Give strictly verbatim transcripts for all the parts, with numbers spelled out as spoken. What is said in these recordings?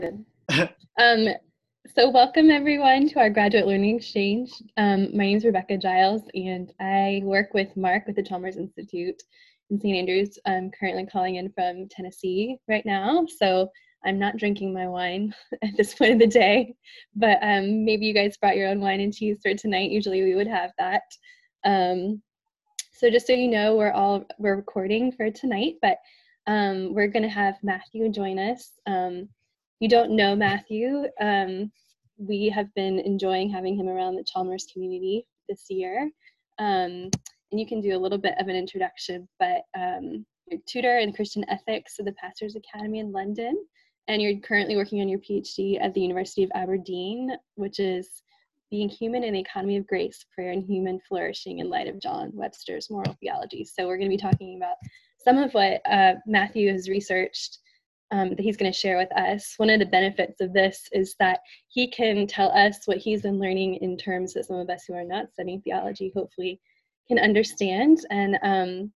Um, so welcome everyone to our Graduate Learning Exchange. Um, my name is Rebecca Giles and I work with Mark with the Chalmers Institute in Saint Andrews. I'm currently calling in from Tennessee right now, so I'm not drinking my wine at this point of the day, but um, maybe you guys brought your own wine and cheese for tonight. Usually we would have that. Um, so just so you know, we're all, we're recording for tonight, but um, we're gonna have Matthew join us. Um, If you don't know Matthew, um, we have been enjoying having him around the Chalmers community this year. Um, and you can do a little bit of an introduction, but um, you're a tutor in Christian ethics at the Pastors Academy in London, and you're currently working on your PhD at the University of Aberdeen, which is Being Human in the Economy of Grace, Prayer and Human Flourishing in Light of John Webster's Moral Theology. So we're going to be talking about some of what uh, Matthew has researched Um, that he's going to share with us. One of the benefits of this is that he can tell us what he's been learning in terms that some of us who are not studying theology hopefully can understand, and um,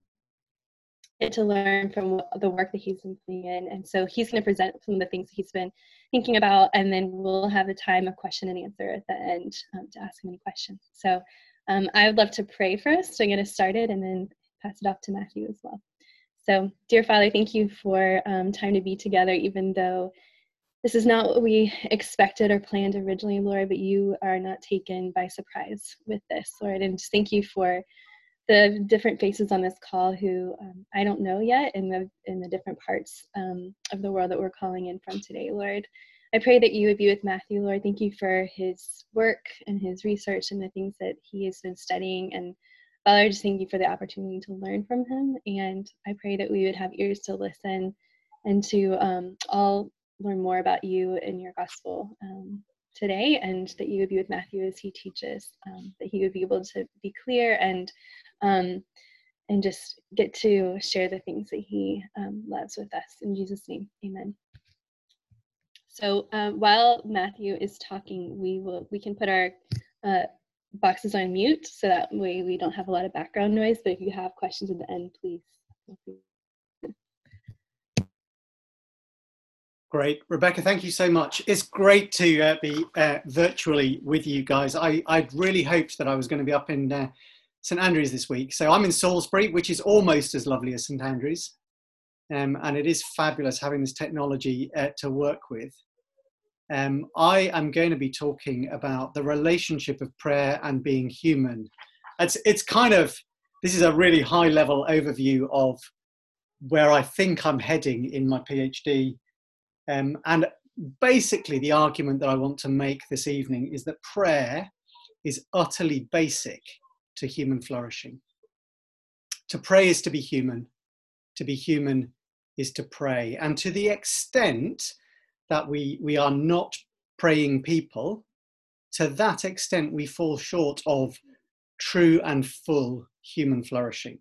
get to learn from the work that he's been putting in. And so he's going to present some of the things that he's been thinking about, and then we'll have a time of question and answer at the end um, to ask him any questions. So um, I would love to pray for us to get us started and then pass it off to Matthew as well. So, dear Father, thank you for um, time to be together, even though this is not what we expected or planned originally, Lord, but you are not taken by surprise with this, Lord. And just thank you for the different faces on this call who um, I don't know yet in the, in the different parts um, of the world that we're calling in from today, Lord. I pray that you would be with Matthew, Lord. Thank you for his work and his research and the things that he has been studying. And Father, I just thank you for the opportunity to learn from him, and I pray that we would have ears to listen and to um, all learn more about you and your gospel um, today, and that you would be with Matthew as he teaches, um, that he would be able to be clear and um, and just get to share the things that he um, loves with us. In Jesus' name, amen. So uh, while Matthew is talking, we will we can put our uh, boxes on mute so that way we don't have a lot of background noise, but if you have questions at the end, please. Great. Rebecca, thank you so much. It's great to uh, be uh, virtually with you guys. I, I'd really hoped that I was going to be up in uh, Saint Andrews this week. So I'm in Salisbury, which is almost as lovely as Saint Andrews. Um, and it is fabulous having this technology uh, to work with. Um, I am going to be talking about the relationship of prayer and being human. It's, it's kind of, this is a really high level overview of where I think I'm heading in my PhD. Um, and basically the argument that I want to make this evening is that prayer is utterly basic to human flourishing. To pray is to be human. To be human is to pray. And to the extent that we, we are not praying people, to that extent we fall short of true and full human flourishing.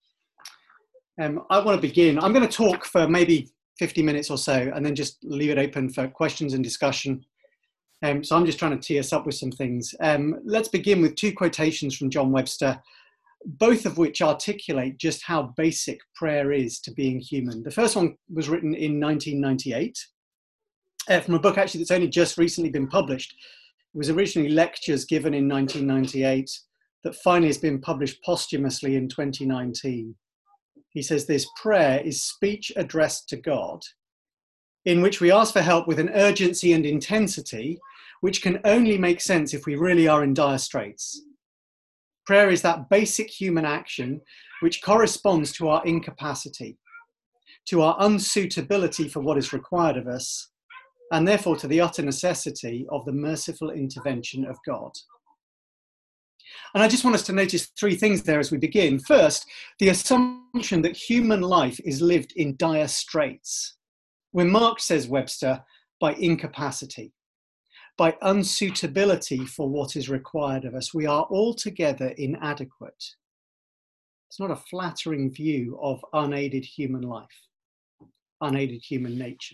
Um, I want to begin. I'm going to talk for maybe fifty minutes or so and then just leave it open for questions and discussion. Um, so I'm just trying to tee us up with some things. Um, let's begin with two quotations from John Webster, both of which articulate just how basic prayer is to being human. The first one was written in nineteen ninety-eight. Uh, from a book actually that's only just recently been published. It was originally lectures given in nineteen ninety-eight that finally has been published posthumously in twenty nineteen. He says this: prayer is speech addressed to God, in which we ask for help with an urgency and intensity which can only make sense if we really are in dire straits. Prayer is that basic human action which corresponds to our incapacity, to our unsuitability for what is required of us, and therefore to the utter necessity of the merciful intervention of God. And I just want us to notice three things there as we begin. First, the assumption that human life is lived in dire straits. We're marked, says Webster, by incapacity, by unsuitability for what is required of us. We are altogether inadequate. It's not a flattering view of unaided human life, unaided human nature.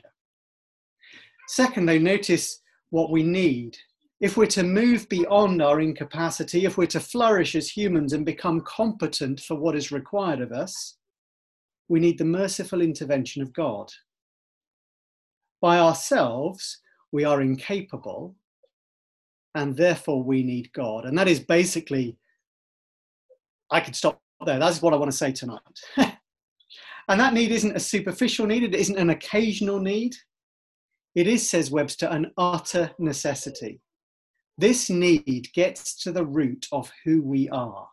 Second, they notice what we need. If we're to move beyond our incapacity, if we're to flourish as humans and become competent for what is required of us, we need the merciful intervention of God. By ourselves, we are incapable, and therefore we need God. And that is basically, I could stop there. That's what I want to say tonight. And that need isn't a superficial need. It isn't an occasional need. It is, says Webster, an utter necessity. This need gets to the root of who we are.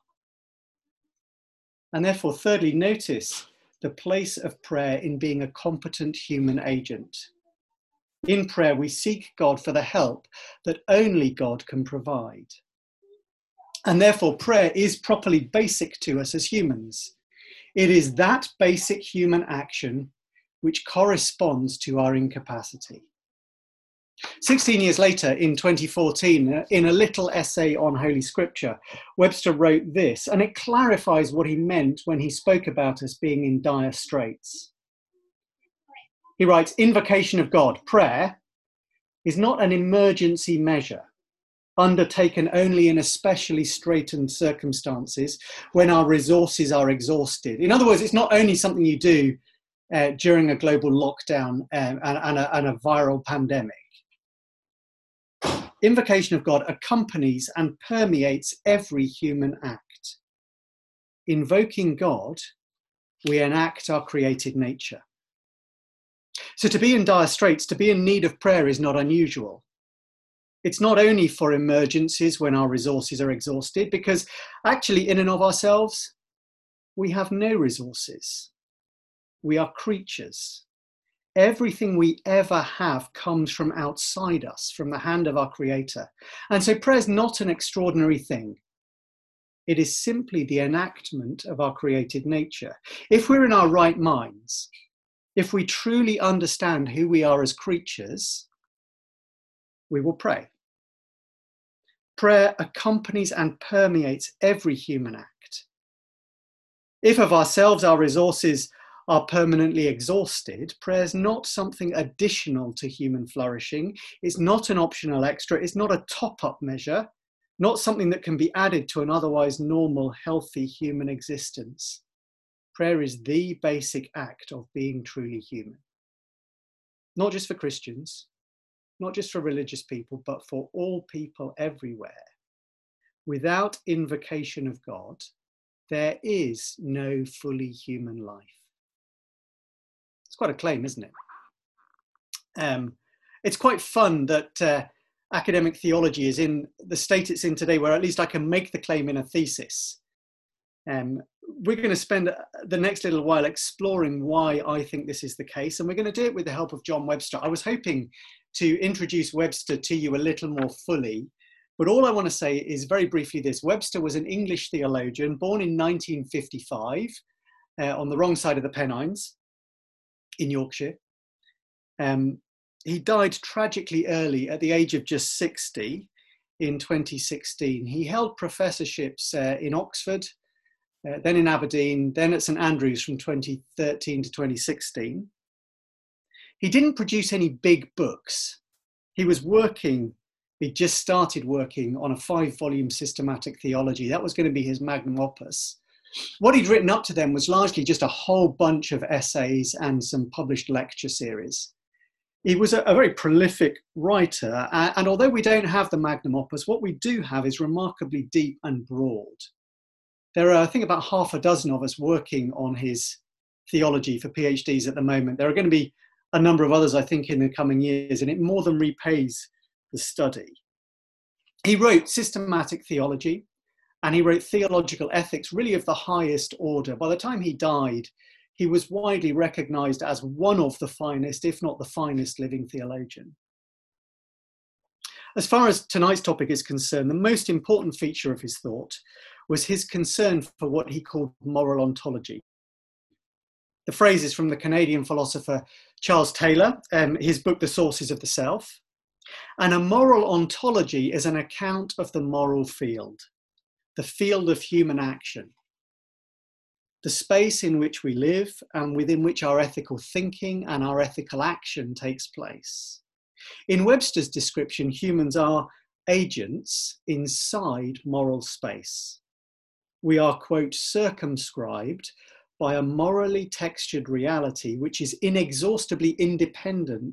And therefore, thirdly, notice the place of prayer in being a competent human agent. In prayer, we seek God for the help that only God can provide. And therefore, prayer is properly basic to us as humans. It is that basic human action which corresponds to our incapacity. sixteen years later, in twenty fourteen, in a little essay on Holy Scripture, Webster wrote this, and it clarifies what he meant when he spoke about us being in dire straits. He writes, invocation of God, prayer, is not an emergency measure undertaken only in especially straitened circumstances when our resources are exhausted. In other words, it's not only something you do uh, during a global lockdown um, and, and, a, and a viral pandemic. Invocation of God accompanies and permeates every human act. Invoking God, we enact our created nature. So to be in dire straits, to be in need of prayer is not unusual. It's not only for emergencies when our resources are exhausted, because actually in and of ourselves, we have no resources. We are creatures. Everything we ever have comes from outside us, from the hand of our Creator. And so prayer is not an extraordinary thing. It is simply the enactment of our created nature. If we're in our right minds, if we truly understand who we are as creatures, we will pray. Prayer accompanies and permeates every human act. If of ourselves our resources are permanently exhausted, prayer is not something additional to human flourishing. It's not an optional extra. It's not a top-up measure, not something that can be added to an otherwise normal, healthy human existence. Prayer is the basic act of being truly human. Not just for Christians, not just for religious people, but for all people everywhere. Without invocation of God, there is no fully human life. It's quite a claim, isn't it? Um, it's quite fun that uh, academic theology is in the state it's in today, where at least I can make the claim in a thesis. Um, we're going to spend the next little while exploring why I think this is the case, and we're going to do it with the help of John Webster. I was hoping to introduce Webster to you a little more fully, but all I want to say is very briefly this. Webster was an English theologian born in nineteen fifty-five uh, on the wrong side of the Pennines in Yorkshire. Um, he died tragically early at the age of just sixty in twenty sixteen. He held professorships uh, in Oxford, uh, then in Aberdeen, then at St Andrews from twenty thirteen to twenty sixteen. He didn't produce any big books. He was working, he just started working on a five-volume systematic theology. That was going to be his magnum opus. What he'd written up to then was largely just a whole bunch of essays and some published lecture series. He was a, a very prolific writer, and, and although we don't have the magnum opus, what we do have is remarkably deep and broad. There are, I think, about half a dozen of us working on his theology for PhDs at the moment. There are going to be a number of others, I think, in the coming years, and it more than repays the study. He wrote systematic theology, and he wrote theological ethics, really of the highest order. By the time he died, he was widely recognized as one of the finest, if not the finest, living theologian. As far as tonight's topic is concerned, the most important feature of his thought was his concern for what he called moral ontology. The phrase is from the Canadian philosopher Charles Taylor, um, his book, The Sources of the Self. And a moral ontology is an account of the moral field, the field of human action, the space in which we live and within which our ethical thinking and our ethical action takes place. In Webster's description, humans are agents inside moral space. We are, quote, circumscribed by a morally textured reality which is inexhaustibly independent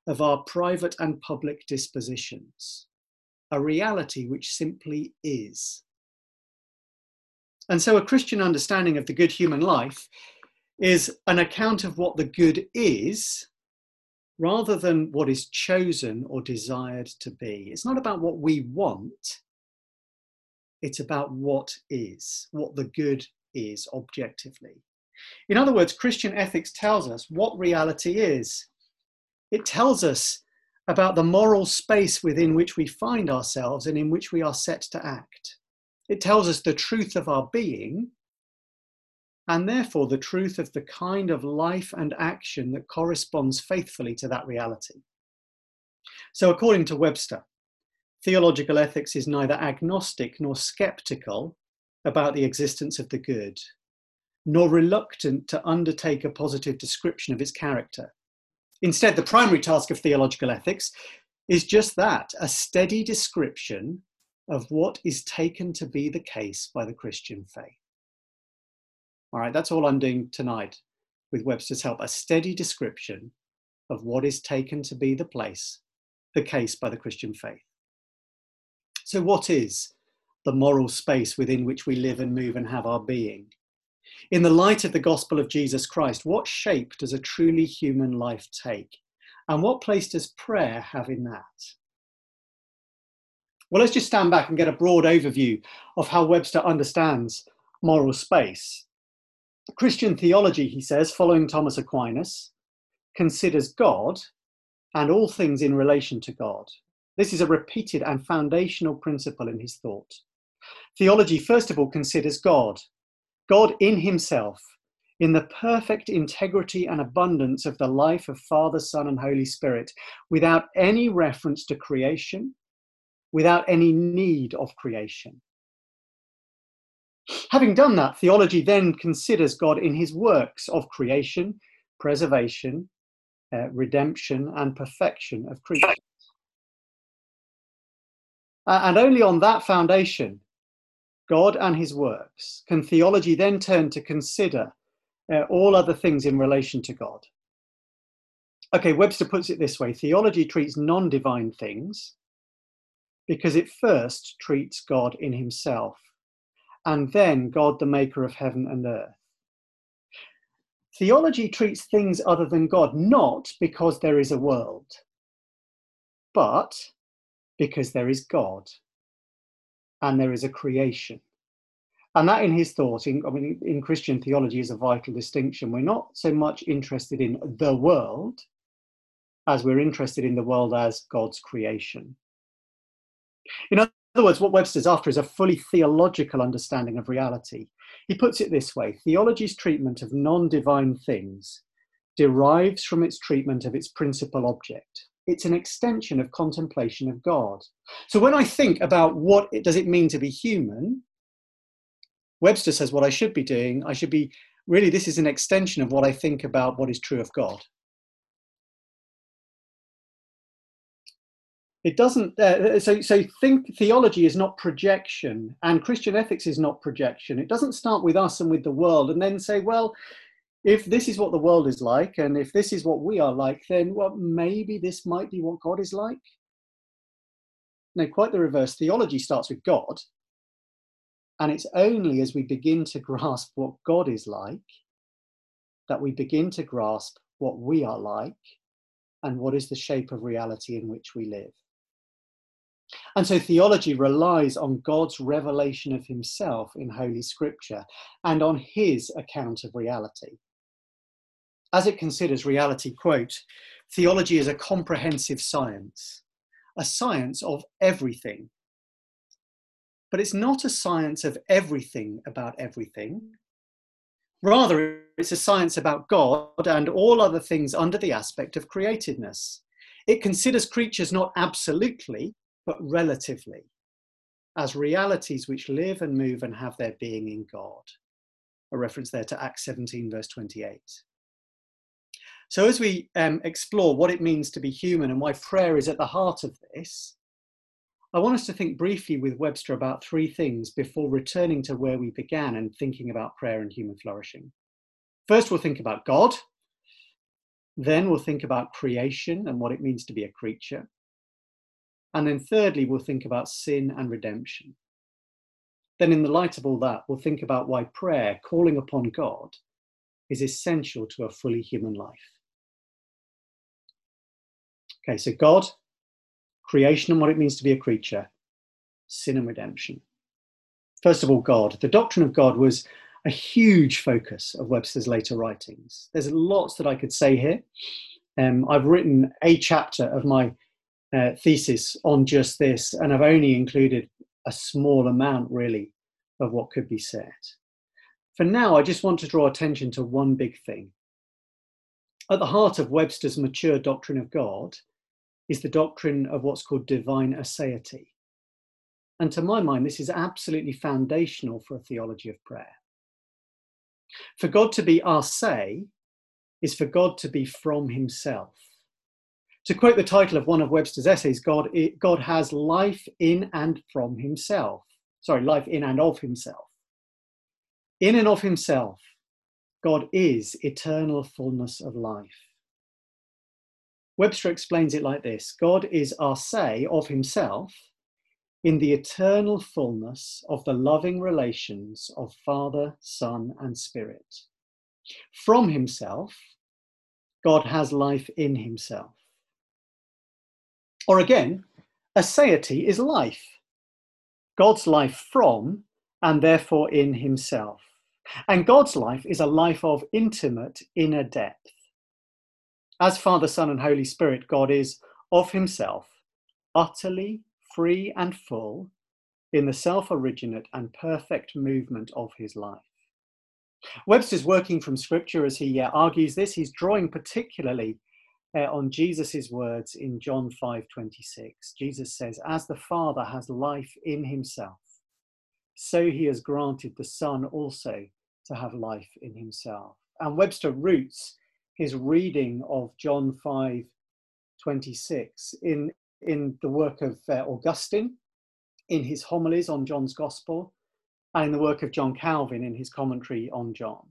of our private and public dispositions, a reality which simply is. And so a Christian understanding of the good human life is an account of what the good is, rather than what is chosen or desired to be. It's not about what we want, it's about what is, what the good is objectively. In other words, Christian ethics tells us what reality is. It tells us about the moral space within which we find ourselves and in which we are set to act. It tells us the truth of our being, and therefore the truth of the kind of life and action that corresponds faithfully to that reality. So according to Webster, theological ethics is neither agnostic nor skeptical about the existence of the good, nor reluctant to undertake a positive description of its character. Instead, the primary task of theological ethics is just that, a steady description of what is taken to be the case by the Christian faith. All right, that's all I'm doing tonight with Webster's help, a steady description of what is taken to be the place, the case by the Christian faith. So what is the moral space within which we live and move and have our being? In the light of the gospel of Jesus Christ, what shape does a truly human life take? And what place does prayer have in that? Well, let's just stand back and get a broad overview of how Webster understands moral space. Christian theology, he says, following Thomas Aquinas, considers God and all things in relation to God. This is a repeated and foundational principle in his thought. Theology, first of all, considers God, God in himself, in the perfect integrity and abundance of the life of Father, Son, and Holy Spirit, without any reference to creation, without any need of creation. Having done that, theology then considers God in his works of creation, preservation, uh, redemption, and perfection of creatures. Uh, and only on that foundation, God and his works, can theology then turn to consider uh, all other things in relation to God. Okay, Webster puts it this way: theology treats non-divine things because it first treats God in himself, and then God, the maker of heaven and earth. Theology treats things other than God not because there is a world, but because there is God and there is a creation. And that, in his thought, in, I mean, in Christian theology, is a vital distinction. We're not so much interested in the world as we're interested in the world as God's creation. In other words, what Webster's after is a fully theological understanding of reality. He puts it this way: theology's treatment of non-divine things derives from its treatment of its principal object. It's an extension of contemplation of God. So when I think about what it, does it mean to be human, Webster says what I should be doing, I should be, really, this is an extension of what I think about what is true of God. It doesn't, uh, so, so think theology is not projection, and Christian ethics is not projection. It doesn't start with us and with the world and then say, well, if this is what the world is like, and if this is what we are like, then well, maybe this might be what God is like. No, quite the reverse. Theology starts with God, and it's only as we begin to grasp what God is like that we begin to grasp what we are like and what is the shape of reality in which we live. And so theology relies on God's revelation of himself in Holy Scripture and on his account of reality. As it considers reality, quote, theology is a comprehensive science, a science of everything. But it's not a science of everything about everything. Rather, it's a science about God and all other things under the aspect of createdness. It considers creatures not absolutely, but relatively, as realities which live and move and have their being in God. A reference there to Acts seventeen, verse twenty-eight. So as we um, explore what it means to be human and why prayer is at the heart of this, I want us to think briefly with Webster about three things before returning to where we began and thinking about prayer and human flourishing. First, we'll think about God. Then we'll think about creation and what it means to be a creature. And then thirdly, we'll think about sin and redemption. Then in the light of all that, we'll think about why prayer, calling upon God, is essential to a fully human life. Okay, so God, creation and what it means to be a creature, sin and redemption. First of all, God. The doctrine of God was a huge focus of Webster's later writings. There's lots that I could say here. Um, I've written a chapter of my uh, thesis on just this, and I've only included a small amount, really, of what could be said. For now, I just want to draw attention to one big thing. At the heart of Webster's mature doctrine of God is the doctrine of what's called divine aseity. And to my mind, this is absolutely foundational for a theology of prayer. For God to be ase is for God to be from himself. To quote the title of one of Webster's essays, God, God has life in and from himself. Sorry, life in and of himself. In and of himself, God is eternal fullness of life. Webster explains it like this: God is ase of himself in the eternal fullness of the loving relations of Father, Son, and Spirit. From himself, God has life in himself. Or again, aseity is life. God's life from and therefore in himself. And God's life is a life of intimate inner depth. As Father, Son, and Holy Spirit, God is of himself, utterly free and full in the self-originate and perfect movement of his life. Webster's working from scripture as he uh, argues this. He's drawing particularly uh, on Jesus's words in John five twenty-six. Jesus says, "As the Father has life in himself, so he has granted the Son also to have life in himself." And Webster roots his reading of John five twenty-six in, in the work of uh, Augustine, in his homilies on John's Gospel, and in the work of John Calvin in his commentary on John.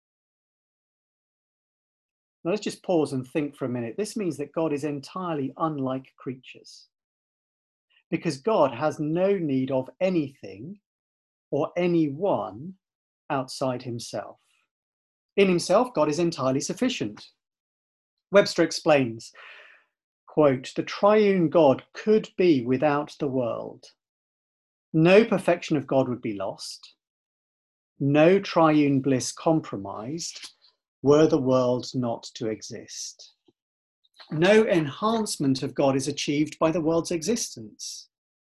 Now let's just pause and think for a minute. This means that God is entirely unlike creatures, because God has no need of anything or anyone outside himself. In himself, God is entirely sufficient. Webster explains, quote, "The triune God could be without the world. No perfection of God would be lost. No triune bliss compromised were the world not to exist. No enhancement of God is achieved by the world's existence."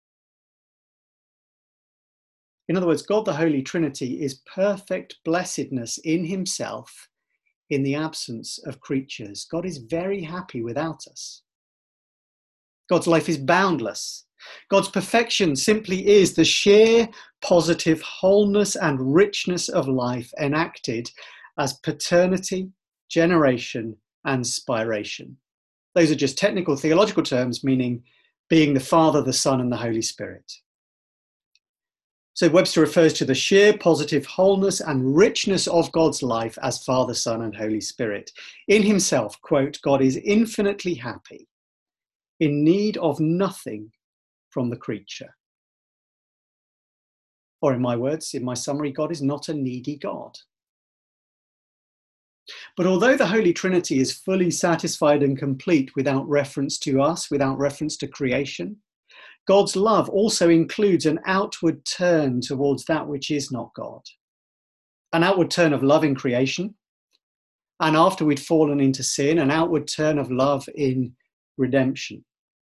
In other words, God the Holy Trinity is perfect blessedness in himself in the absence of creatures. God is very happy without us. God's life is boundless. God's perfection simply is the sheer positive wholeness and richness of life enacted as paternity, generation, and spiration. Those are just technical theological terms meaning being the Father, the Son, and the Holy Spirit. So Webster refers to the sheer positive wholeness and richness of God's life as Father, Son, and Holy Spirit. In himself, quote, "God is infinitely happy, in need of nothing from the creature." Or in my words, in my summary, God is not a needy God. But although the Holy Trinity is fully satisfied and complete without reference to us, without reference to creation, God's love also includes an outward turn towards that which is not God. An outward turn of love in creation, and after we'd fallen into sin, an outward turn of love in redemption.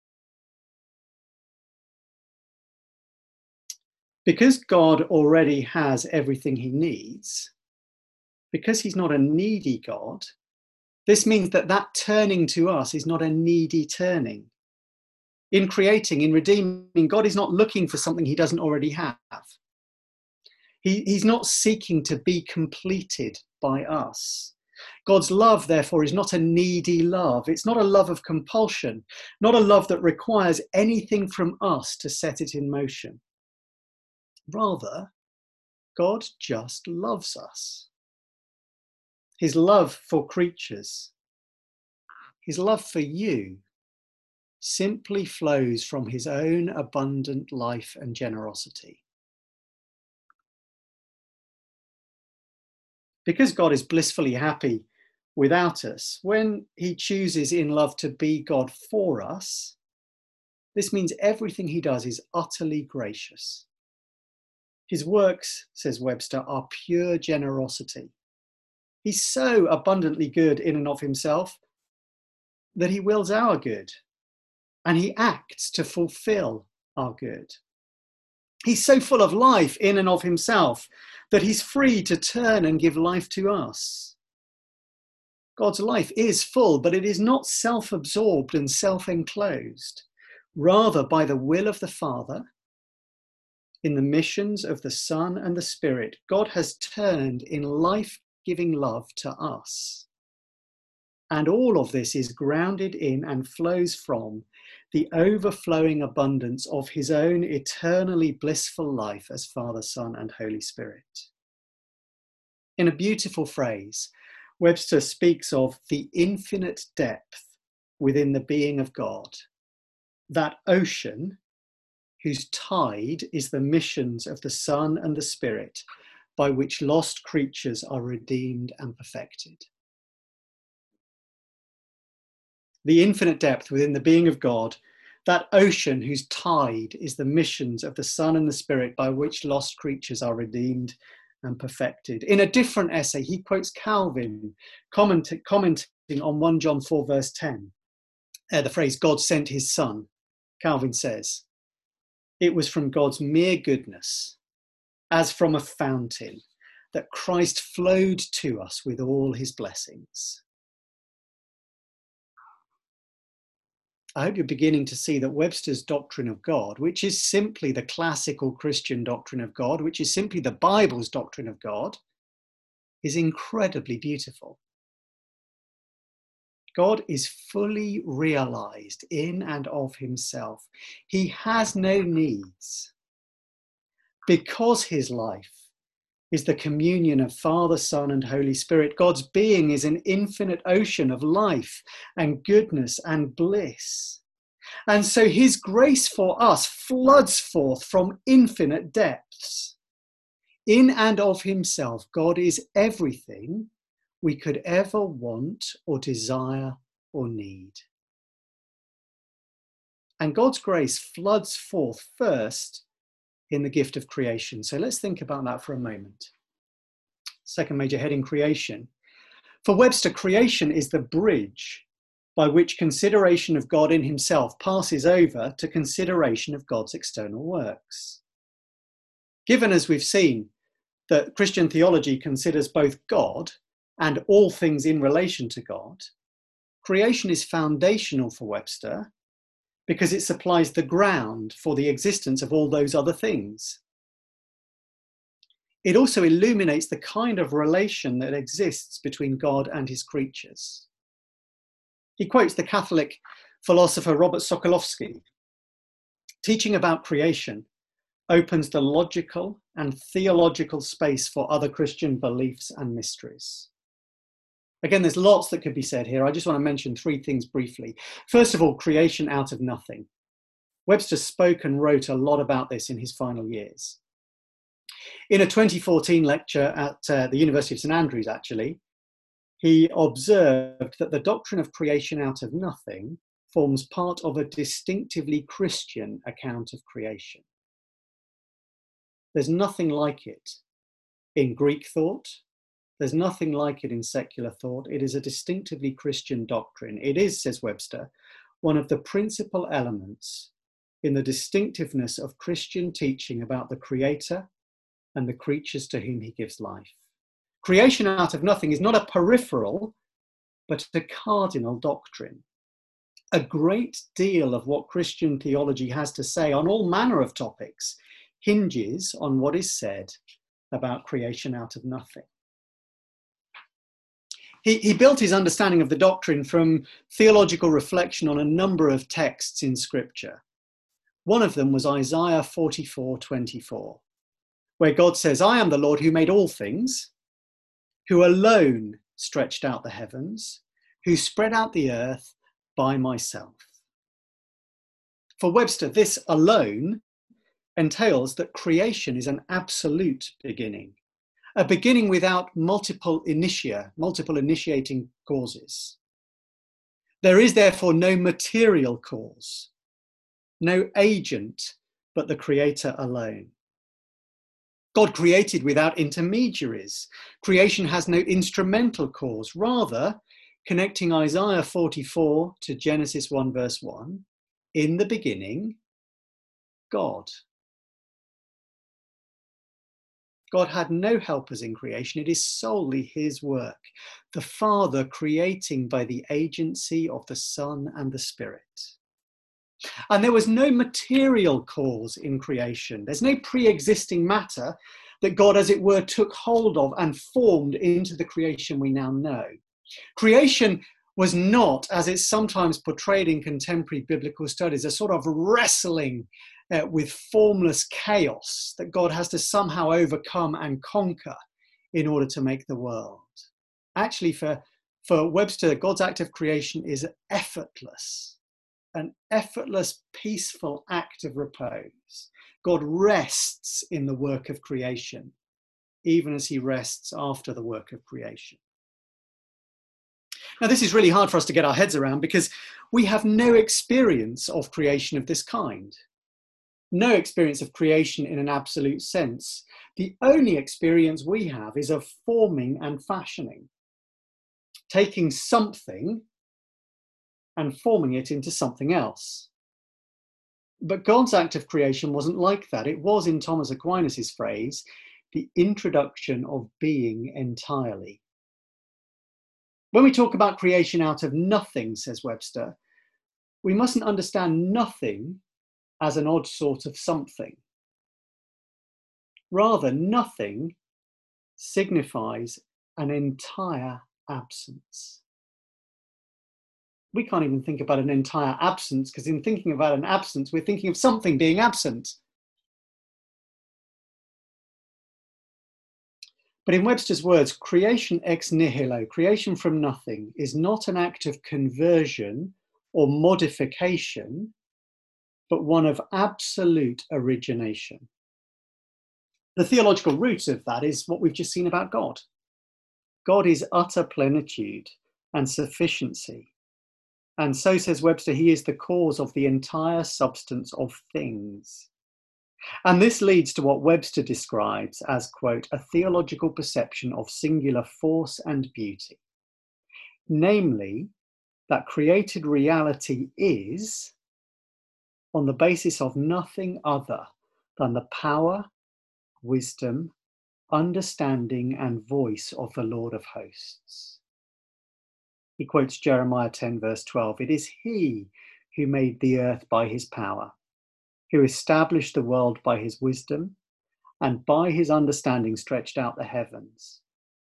Because God already has everything he needs, because he's not a needy God, this means that that turning to us is not a needy turning. In creating, in redeeming, God is not looking for something he doesn't already have. He, he's not seeking to be completed by us. God's love, therefore, is not a needy love. It's not a love of compulsion, not a love that requires anything from us to set it in motion. Rather, God just loves us. His love for creatures his love for you simply flows from his own abundant life and generosity. Because God is blissfully happy without us, when he chooses in love to be God for us, this means everything he does is utterly gracious. His works, says Webster, are pure generosity. He's so abundantly good in and of himself that he wills our good, and he acts to fulfill our good. He's so full of life in and of himself that he's free to turn and give life to us. God's life is full, but it is not self-absorbed and self-enclosed. Rather, by the will of the Father, in the missions of the Son and the Spirit, God has turned in life-giving love to us. And all of this is grounded in and flows from the overflowing abundance of his own eternally blissful life as Father, Son, and Holy Spirit. In a beautiful phrase, Webster speaks of the infinite depth within the being of God, that ocean whose tide is the missions of the Son and the Spirit, by which lost creatures are redeemed and perfected. The infinite depth within the being of God, that ocean whose tide is the missions of the Son and the Spirit, by which lost creatures are redeemed and perfected. In a different essay, he quotes Calvin comment, commenting on First John four verse ten, uh, the phrase, God sent his Son. Calvin says, it was from God's mere goodness, as from a fountain, that Christ flowed to us with all his blessings. I hope you're beginning to see that Webster's doctrine of God, which is simply the classical Christian doctrine of God, which is simply the Bible's doctrine of God, is incredibly beautiful. God is fully realized in and of himself. He has no needs. Because his life is the communion of Father, Son, and Holy Spirit, God's being is an infinite ocean of life and goodness and bliss. And so his grace for us floods forth from infinite depths. In and of himself, God is everything we could ever want or desire or need. And God's grace floods forth first in the gift of creation. So let's think about that for a moment. Second major heading, creation. For Webster, creation is the bridge by which consideration of God in himself passes over to consideration of God's external works. Given, as we've seen, that Christian theology considers both God and all things in relation to God, creation is foundational for Webster because it supplies the ground for the existence of all those other things. It also illuminates the kind of relation that exists between God and his creatures. He quotes the Catholic philosopher Robert Sokolowski. Teaching about creation opens the logical and theological space for other Christian beliefs and mysteries. Again, there's lots that could be said here. I just want to mention three things briefly. First of all, creation out of nothing. Webster spoke and wrote a lot about this in his final years. In a twenty fourteen lecture at uh, the University of St Andrews, actually, he observed that the doctrine of creation out of nothing forms part of a distinctively Christian account of creation. There's nothing like it in Greek thought. There's nothing like it in secular thought. It is a distinctively Christian doctrine. It is, says Webster, one of the principal elements in the distinctiveness of Christian teaching about the Creator and the creatures to whom he gives life. Creation out of nothing is not a peripheral, but a cardinal doctrine. A great deal of what Christian theology has to say on all manner of topics hinges on what is said about creation out of nothing. He, he built his understanding of the doctrine from theological reflection on a number of texts in Scripture. One of them was Isaiah forty-four twenty-four, where God says, I am the Lord who made all things, who alone stretched out the heavens, who spread out the earth by myself. For Webster, this alone entails that creation is an absolute beginning, a beginning without multiple initia, multiple initiating causes. There is therefore no material cause, no agent, but the creator alone. God created without intermediaries. Creation has no instrumental cause. Rather, connecting Isaiah forty-four to Genesis one verse one, in the beginning, God. God had no helpers in creation. It is solely his work, the Father creating by the agency of the Son and the Spirit. And there was no material cause in creation. There's no pre-existing matter that God, as it were, took hold of and formed into the creation we now know. Creation was not, as it's sometimes portrayed in contemporary biblical studies, a sort of wrestling uh, with formless chaos that God has to somehow overcome and conquer in order to make the world. Actually, for, for Webster, God's act of creation is effortless, an effortless, peaceful act of repose. God rests in the work of creation, even as he rests after the work of creation. Now, this is really hard for us to get our heads around because we have no experience of creation of this kind. No experience of creation in an absolute sense. The only experience we have is of forming and fashioning, taking something and forming it into something else. But God's act of creation wasn't like that. It was, in Thomas Aquinas' phrase, the introduction of being entirely. When we talk about creation out of nothing, says Webster, we mustn't understand nothing as an odd sort of something. Rather, nothing signifies an entire absence. We can't even think about an entire absence because in thinking about an absence, we're thinking of something being absent. But in Webster's words, creation ex nihilo, creation from nothing, is not an act of conversion or modification, but one of absolute origination. The theological root of that is what we've just seen about God. God is utter plenitude and sufficiency. And so, says Webster, he is the cause of the entire substance of things. And this leads to what Webster describes as, quote, a theological perception of singular force and beauty. Namely, that created reality is on the basis of nothing other than the power, wisdom, understanding, and voice of the Lord of hosts. He quotes Jeremiah ten, verse twelve. It is he who made the earth by his power, who established the world by his wisdom, and by his understanding stretched out the heavens.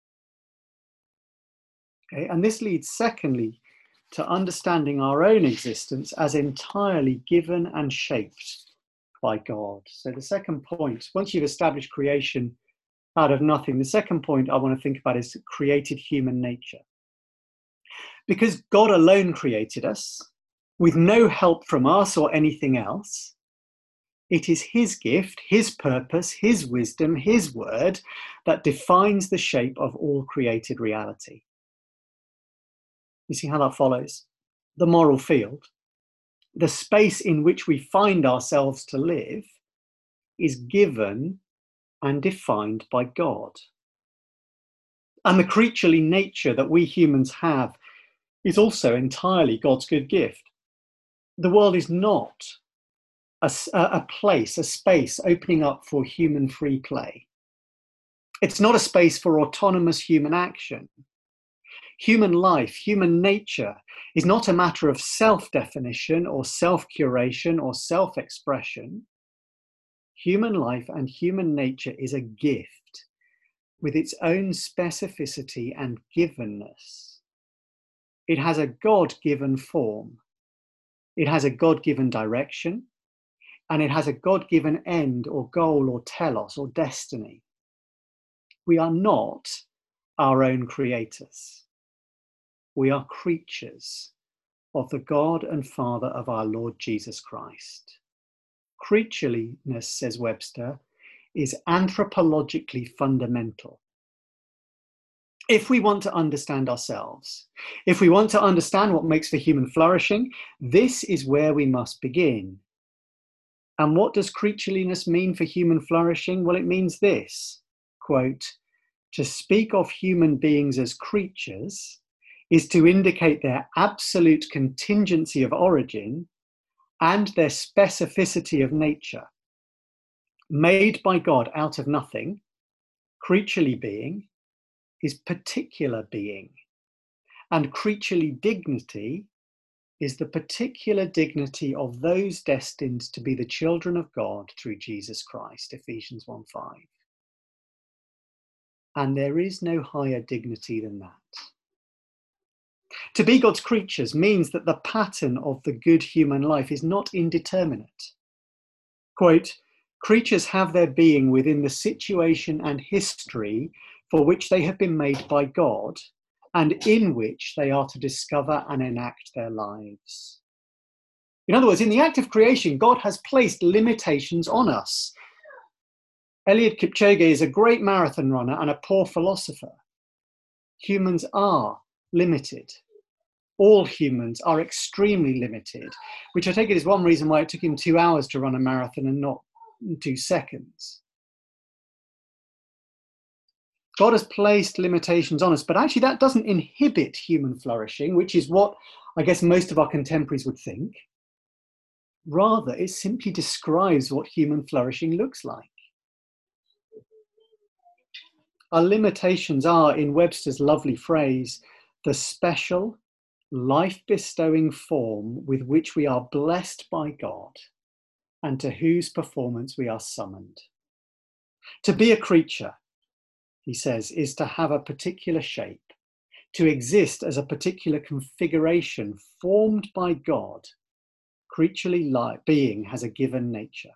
Okay, and this leads, secondly, to understanding our own existence as entirely given and shaped by God. So the second point, once you've established creation out of nothing, the second point I want to think about is created human nature. Because God alone created us, with no help from us or anything else, it is his gift, his purpose, his wisdom, his word that defines the shape of all created reality. You see how that follows? The moral field, the space in which we find ourselves to live, is given and defined by God. And the creaturely nature that we humans have is also entirely God's good gift. The world is not a, a place, a space opening up for human free play. It's not a space for autonomous human action. Human life, human nature is not a matter of self-definition or self-curation or self-expression. Human life and human nature is a gift with its own specificity and givenness. It has a God-given form. It has a God-given direction, and it has a God-given end or goal or telos or destiny. We are not our own creators. We are creatures of the God and Father of our Lord Jesus Christ. Creatureliness, says Webster, is anthropologically fundamental. If we want to understand ourselves, if we want to understand what makes for human flourishing, this is where we must begin. And what does creatureliness mean for human flourishing? Well, it means this, quote, to speak of human beings as creatures is to indicate their absolute contingency of origin and their specificity of nature. Made by God out of nothing, creaturely being is particular being, and creaturely dignity is the particular dignity of those destined to be the children of God through Jesus Christ, Ephesians one five. And there is no higher dignity than that. To be God's creatures means that the pattern of the good human life is not indeterminate. Quote, creatures have their being within the situation and history for which they have been made by God and in which they are to discover and enact their lives. In other words, in the act of creation, God has placed limitations on us. Eliud Kipchoge is a great marathon runner and a poor philosopher. Humans are limited. All humans are extremely limited, which I take it is one reason why it took him two hours to run a marathon and not two seconds. God has placed limitations on us, but actually that doesn't inhibit human flourishing, which is what I guess most of our contemporaries would think. Rather, it simply describes what human flourishing looks like. Our limitations are, in Webster's lovely phrase, the special, life-bestowing form with which we are blessed by God and to whose performance we are summoned. To be a creature, he says, is to have a particular shape, to exist as a particular configuration formed by God. Creaturely being has a given nature.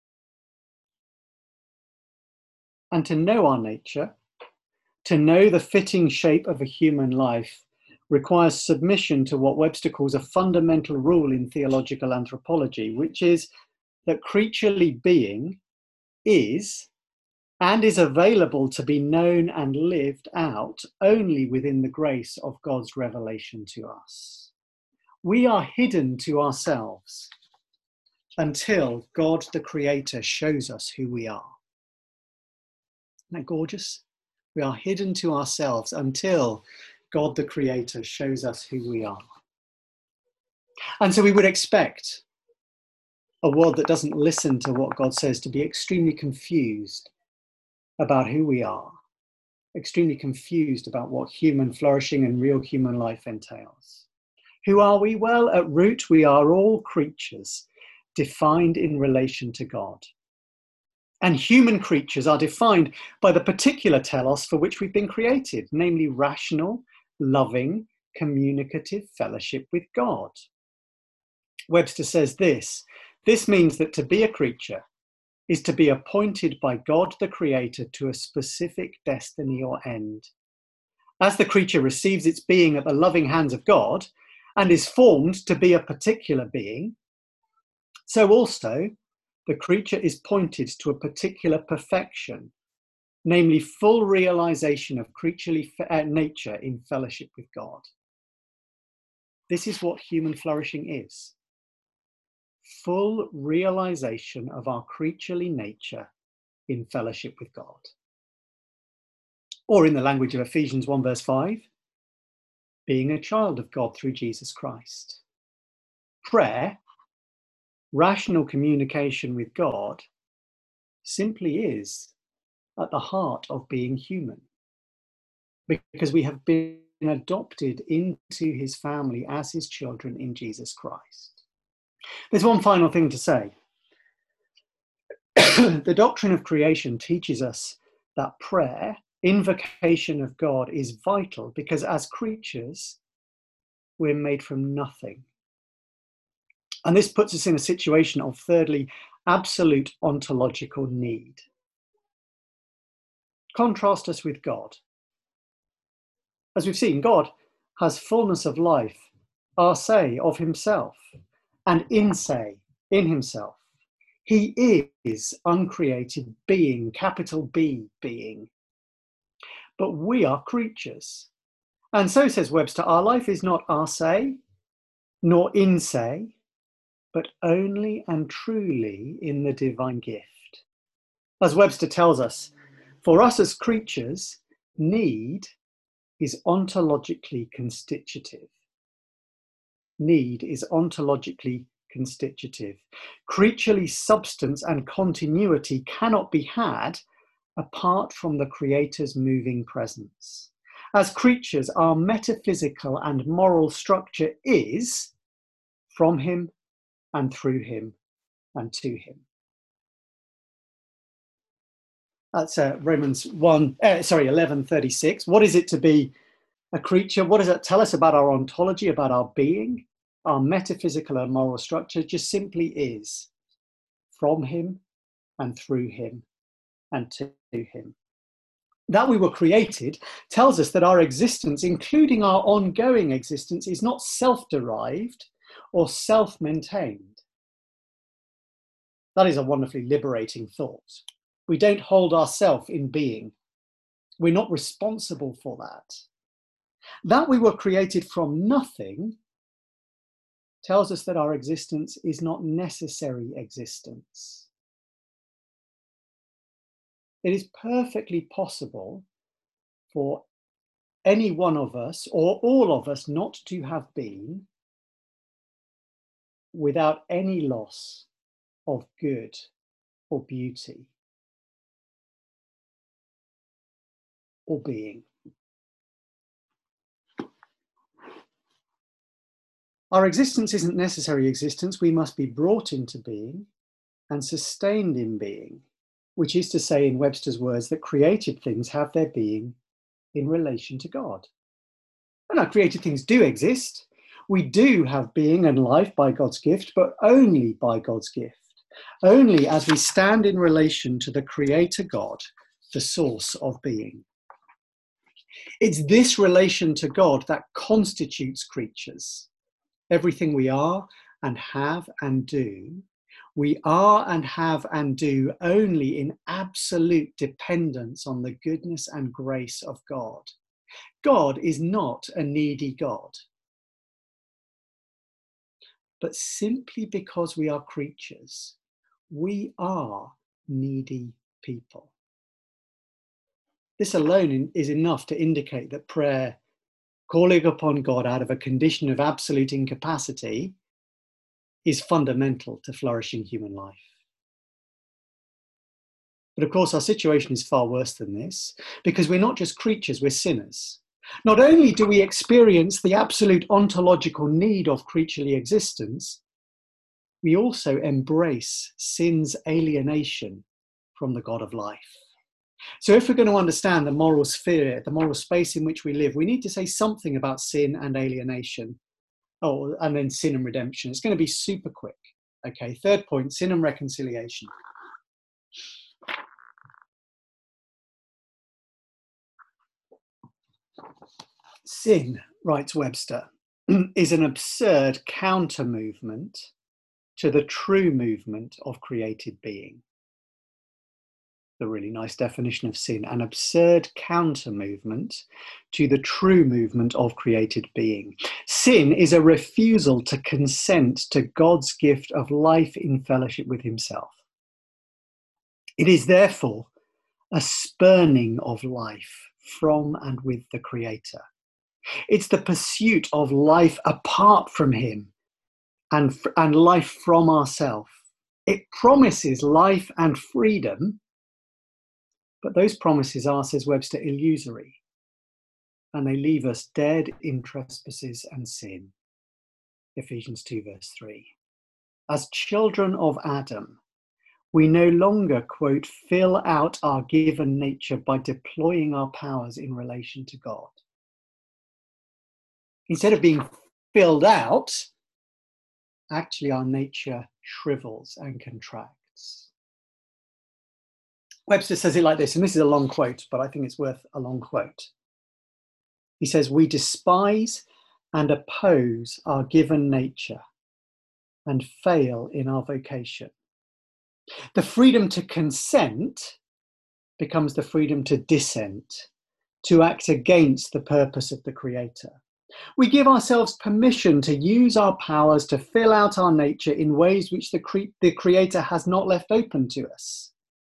And to know our nature, to know the fitting shape of a human life, requires submission to what Webster calls a fundamental rule in theological anthropology, which is that creaturely being is and is available to be known and lived out only within the grace of God's revelation to us. We are hidden to ourselves until God the Creator shows us who we are. Isn't that gorgeous? We are hidden to ourselves until God the Creator shows us who we are. And so we would expect a world that doesn't listen to what God says to be extremely confused about who we are, extremely confused about what human flourishing and real human life entails. Who are we? Well, at root, we are all creatures defined in relation to God. And human creatures are defined by the particular telos for which we've been created, namely rational, loving, communicative fellowship with God. Webster says this, this means that to be a creature is to be appointed by God the Creator to a specific destiny or end. As the creature receives its being at the loving hands of God and is formed to be a particular being, so also the creature is pointed to a particular perfection, namely full realization of creaturely nature in fellowship with God. This is what human flourishing is. Full realization of our creaturely nature in fellowship with God. Or in the language of Ephesians one verse five, being a child of God through Jesus Christ. Prayer, rational communication with God, simply is at the heart of being human, because we have been adopted into his family as his children in Jesus Christ. There's one final thing to say. The doctrine of creation teaches us that prayer, invocation of God, is vital because as creatures, we're made from nothing. And this puts us in a situation of, thirdly, absolute ontological need. Contrast us with God. As we've seen, God has fullness of life arse, of himself, and inse, in himself. He is uncreated being, capital B being. But we are creatures. And so, says Webster, our life is not arse, nor inse, but only and truly in the divine gift. As Webster tells us, for us as creatures, need is ontologically constitutive. Need is ontologically constitutive. Creaturely substance and continuity cannot be had apart from the Creator's moving presence. As creatures, our metaphysical and moral structure is from him and through him and to him. That's uh, Romans one, uh, sorry, eleven thirty-six. What is it to be a creature? What does that tell us about our ontology, about our being? Our metaphysical and moral structure just simply is from him and through him and to him. That we were created tells us that our existence, including our ongoing existence, is not self-derived or self-maintained. That is a wonderfully liberating thought. We don't hold ourselves in being. We're not responsible for that. That we were created from nothing tells us that our existence is not necessary existence. It is perfectly possible for any one of us or all of us not to have been without any loss of good or beauty or being. Our existence isn't necessary existence. We must be brought into being and sustained in being, which is to say, in Webster's words, that created things have their being in relation to God. And our created things do exist. We do have being and life by God's gift, but only by God's gift. Only as we stand in relation to the Creator God, the source of being. It's this relation to God that constitutes creatures. Everything we are and have and do, we are and have and do only in absolute dependence on the goodness and grace of God. God is not a needy God. But simply because we are creatures, we are needy people. This alone is enough to indicate that prayer, calling upon God out of a condition of absolute incapacity, is fundamental to flourishing human life. But of course, our situation is far worse than this, because we're not just creatures, we're sinners. Not only do we experience the absolute ontological need of creaturely existence, we also embrace sin's alienation from the God of life. So if we're going to understand the moral sphere, the moral space in which we live, we need to say something about sin and alienation. Oh, and then sin and redemption. It's going to be super quick. Okay, third point, sin and reconciliation. Sin, writes Webster, is an absurd counter-movement to the true movement of created being. A really nice definition of sin, an absurd counter-movement to the true movement of created being. Sin is a refusal to consent to God's gift of life in fellowship with himself. It is therefore a spurning of life from and with the Creator. It's the pursuit of life apart from him and, and life from ourselves. It promises life and freedom, but those promises are, says Webster, illusory, and they leave us dead in trespasses and sin. Ephesians two, verse three. As children of Adam, we no longer, quote, fill out our given nature by deploying our powers in relation to God. Instead of being filled out, actually our nature shrivels and contracts. Webster says it like this, and this is a long quote, but I think it's worth a long quote. He says, we despise and oppose our given nature and fail in our vocation. The freedom to consent becomes the freedom to dissent, to act against the purpose of the Creator. We give ourselves permission to use our powers to fill out our nature in ways which the, cre- the Creator has not left open to us.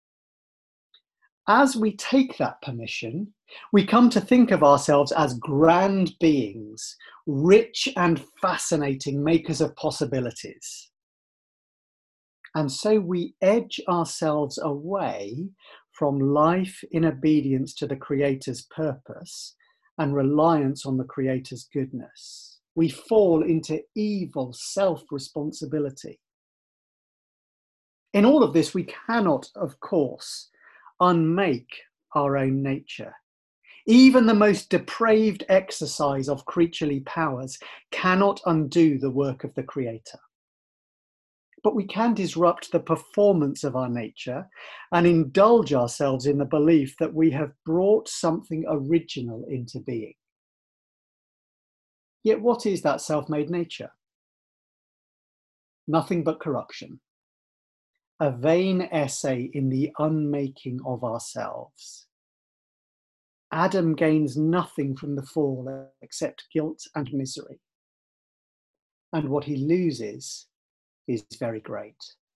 As we take that permission, we come to think of ourselves as grand beings, rich and fascinating makers of possibilities. And so we edge ourselves away from life in obedience to the Creator's purpose and reliance on the Creator's goodness. We fall into evil self-responsibility. In all of this, we cannot, of course, unmake our own nature. Even the most depraved exercise of creaturely powers cannot undo the work of the Creator. But we can disrupt the performance of our nature and indulge ourselves in the belief that we have brought something original into being. Yet what is that self-made nature? Nothing but corruption. A vain essay in the unmaking of ourselves. Adam gains nothing from the fall except guilt and misery. And what he loses is very great.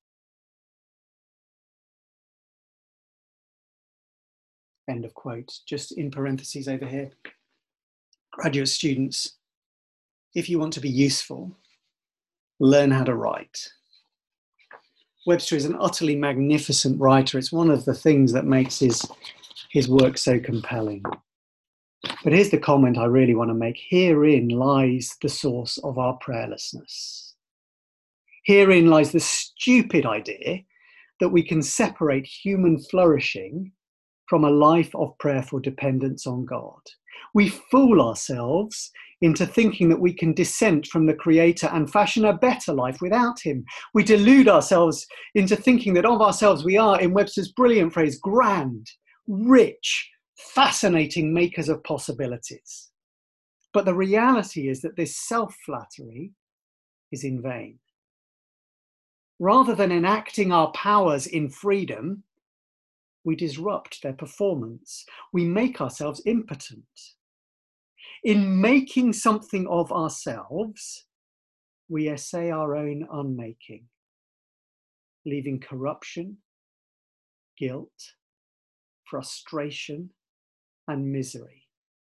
End of quote. Just in parentheses over here. Graduate students, if you want to be useful, learn how to write. Webster is an utterly magnificent writer. It's one of the things that makes his, his work so compelling. But here's the comment I really want to make. Herein lies the source of our prayerlessness. Herein lies the stupid idea that we can separate human flourishing from a life of prayerful dependence on God. We fool ourselves into thinking that we can dissent from the Creator and fashion a better life without him. We delude ourselves into thinking that of ourselves we are, in Webster's brilliant phrase, grand, rich, fascinating makers of possibilities. But the reality is that this self-flattery is in vain. Rather than enacting our powers in freedom, we disrupt their performance. We make ourselves impotent. In making something of ourselves, we essay our own unmaking, leaving corruption, guilt, frustration, and misery.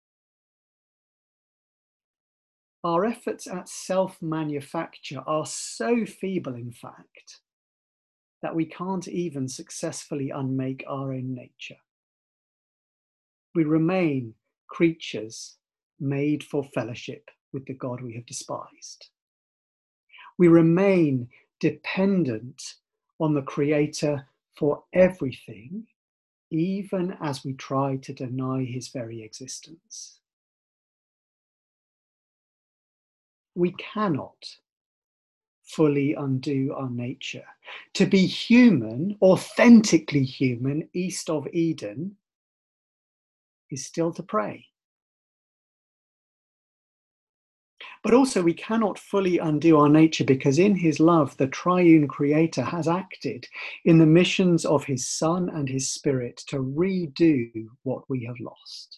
Our efforts at self-manufacture are so feeble, in fact, that we can't even successfully unmake our own nature. We remain creatures made for fellowship with the God we have despised. We remain dependent on the Creator for everything, even as we try to deny his very existence. We cannot fully undo our nature. To be human, authentically human, east of Eden, is still to pray. But also we cannot fully undo our nature because in his love, the triune Creator has acted in the missions of his Son and his Spirit to redo what we have lost.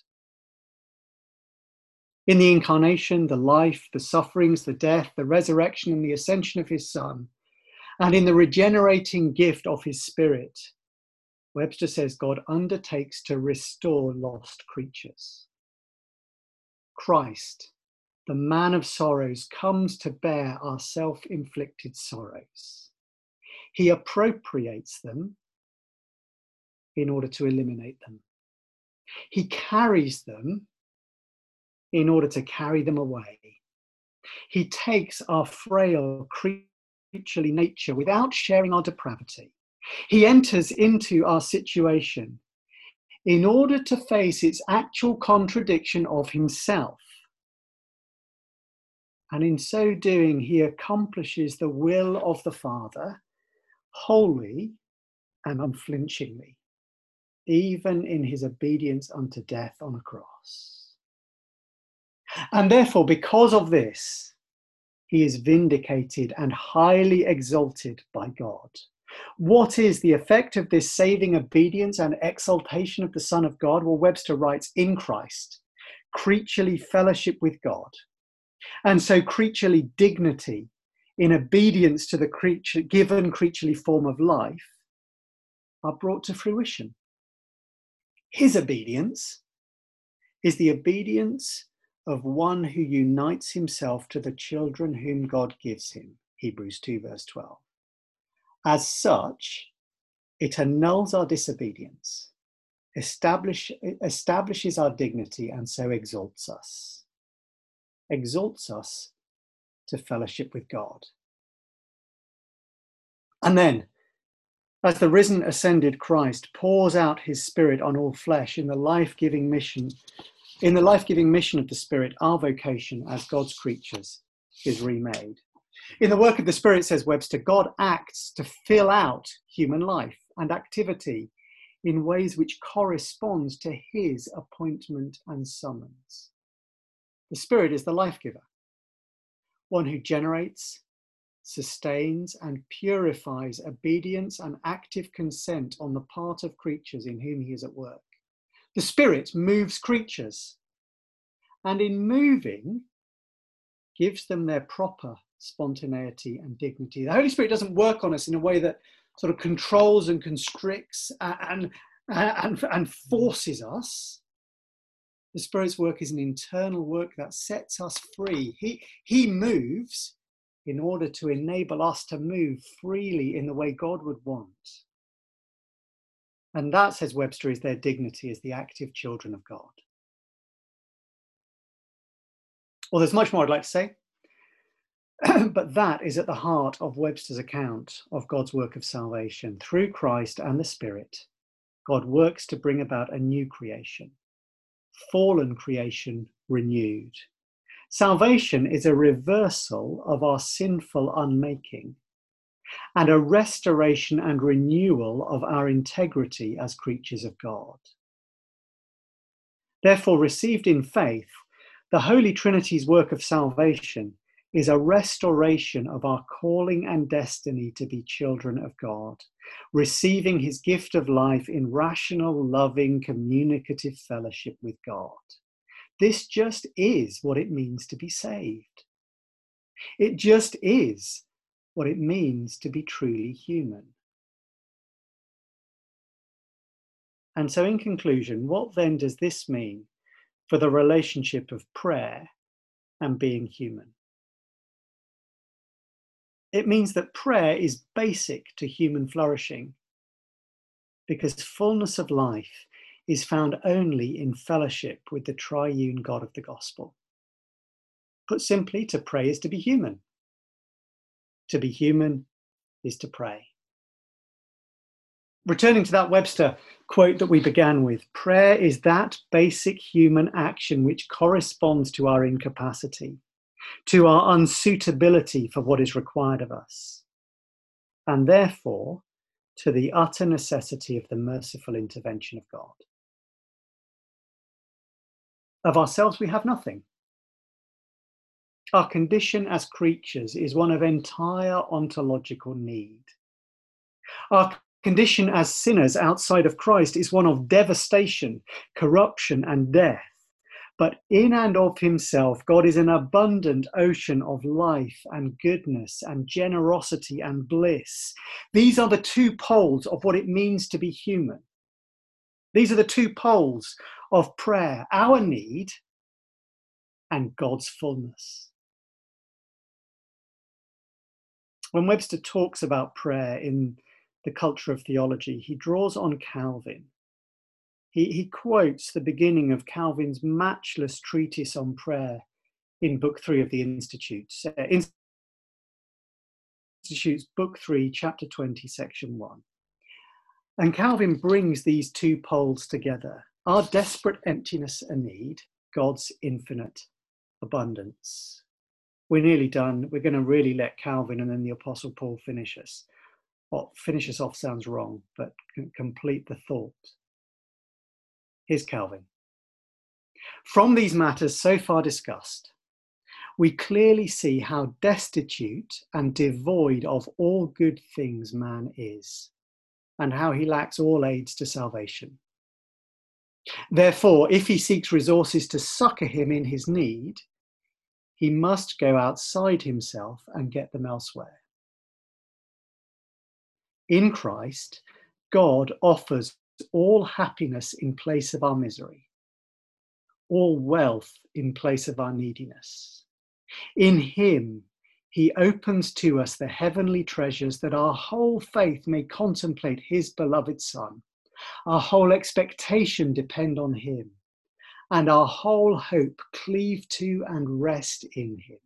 In the incarnation, the life, the sufferings, the death, the resurrection, and the ascension of his Son, and in the regenerating gift of his Spirit, Webster says God undertakes to restore lost creatures. Christ, the man of sorrows, comes to bear our self-inflicted sorrows. He appropriates them in order to eliminate them. He carries them in order to carry them away. He takes our frail creaturely nature without sharing our depravity. He enters into our situation in order to face its actual contradiction of himself. And in so doing, he accomplishes the will of the Father wholly and unflinchingly, even in his obedience unto death on a cross. And therefore, because of this, he is vindicated and highly exalted by God. What is the effect of this saving obedience and exaltation of the Son of God? Well, Webster writes, in Christ, creaturely fellowship with God, and so creaturely dignity in obedience to the creature, given creaturely form of life are brought to fruition. His obedience is the obedience of one who unites himself to the children whom God gives him, Hebrews two verse twelve. As such, it annuls our disobedience, establish, establishes our dignity, and so exalts us. Exalts us to fellowship with God. And then, as the risen, ascended Christ pours out his Spirit on all flesh in the life-giving mission, in the life-giving mission of the Spirit, our vocation as God's creatures is remade. In the work of the Spirit, says Webster, God acts to fill out human life and activity in ways which corresponds to his appointment and summons. The Spirit is the life giver, one who generates, sustains, and purifies obedience and active consent on the part of creatures in whom he is at work. The Spirit moves creatures, and in moving, gives them their proper spontaneity and dignity. The Holy Spirit doesn't work on us in a way that sort of controls and constricts and, and, and forces us. The Spirit's work is an internal work that sets us free. He, he moves in order to enable us to move freely in the way God would want. And that, says Webster, is their dignity as the active children of God. Well, there's much more I'd like to say, but that is at the heart of Webster's account of God's work of salvation. Through Christ and the Spirit, God works to bring about a new creation, fallen creation renewed. Salvation is a reversal of our sinful unmaking and a restoration and renewal of our integrity as creatures of God. Therefore, received in faith, the Holy Trinity's work of salvation is a restoration of our calling and destiny to be children of God, receiving his gift of life in rational, loving, communicative fellowship with God. This just is what it means to be saved. It just is what it means to be truly human. And so, in conclusion, what then does this mean for the relationship of prayer and being human? It means that prayer is basic to human flourishing because fullness of life is found only in fellowship with the triune God of the gospel. Put simply, to pray is to be human. To be human is to pray. Returning to that Webster quote that we began with, prayer is that basic human action which corresponds to our incapacity, to our unsuitability for what is required of us, and therefore to the utter necessity of the merciful intervention of God. Of ourselves, we have nothing. Our condition as creatures is one of entire ontological need. Our condition as sinners outside of Christ is one of devastation, corruption, and death. But in and of himself, God is an abundant ocean of life and goodness and generosity and bliss. These are the two poles of what it means to be human. These are the two poles of prayer, our need and God's fullness. When Webster talks about prayer in The Culture of Theology, he draws on Calvin. He, he quotes the beginning of Calvin's matchless treatise on prayer in Book Three of the Institutes. Uh, Institutes, Book Three, Chapter twenty, Section One. And Calvin brings these two poles together: our desperate emptiness and need, God's infinite abundance. We're nearly done. We're going to really let Calvin and then the Apostle Paul finish us. Well, finish us off sounds wrong, but complete the thought. Here's Calvin. From these matters so far discussed, we clearly see how destitute and devoid of all good things man is, and how he lacks all aids to salvation. Therefore, if he seeks resources to succor him in his need, he must go outside himself and get them elsewhere. In Christ, God offers all happiness in place of our misery, all wealth in place of our neediness. In him, he opens to us the heavenly treasures that our whole faith may contemplate his beloved Son, our whole expectation depend on him, and our whole hope cleave to and rest in him.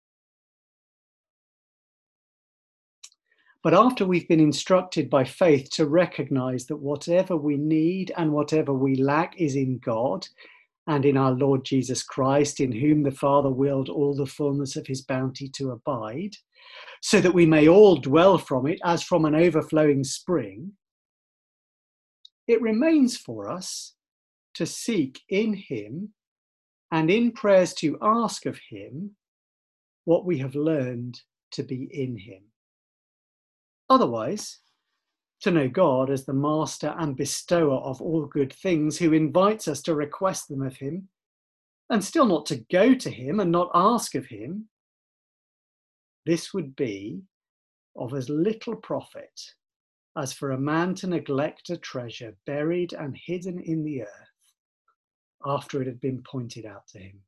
But after we've been instructed by faith to recognize that whatever we need and whatever we lack is in God and in our Lord Jesus Christ, in whom the Father willed all the fullness of his bounty to abide, so that we may all dwell from it as from an overflowing spring, it remains for us to seek in him and in prayers to ask of him what we have learned to be in him. Otherwise, to know God as the master and bestower of all good things, who invites us to request them of him, and still not to go to him and not ask of him, this would be of as little profit as for a man to neglect a treasure buried and hidden in the earth after it had been pointed out to him.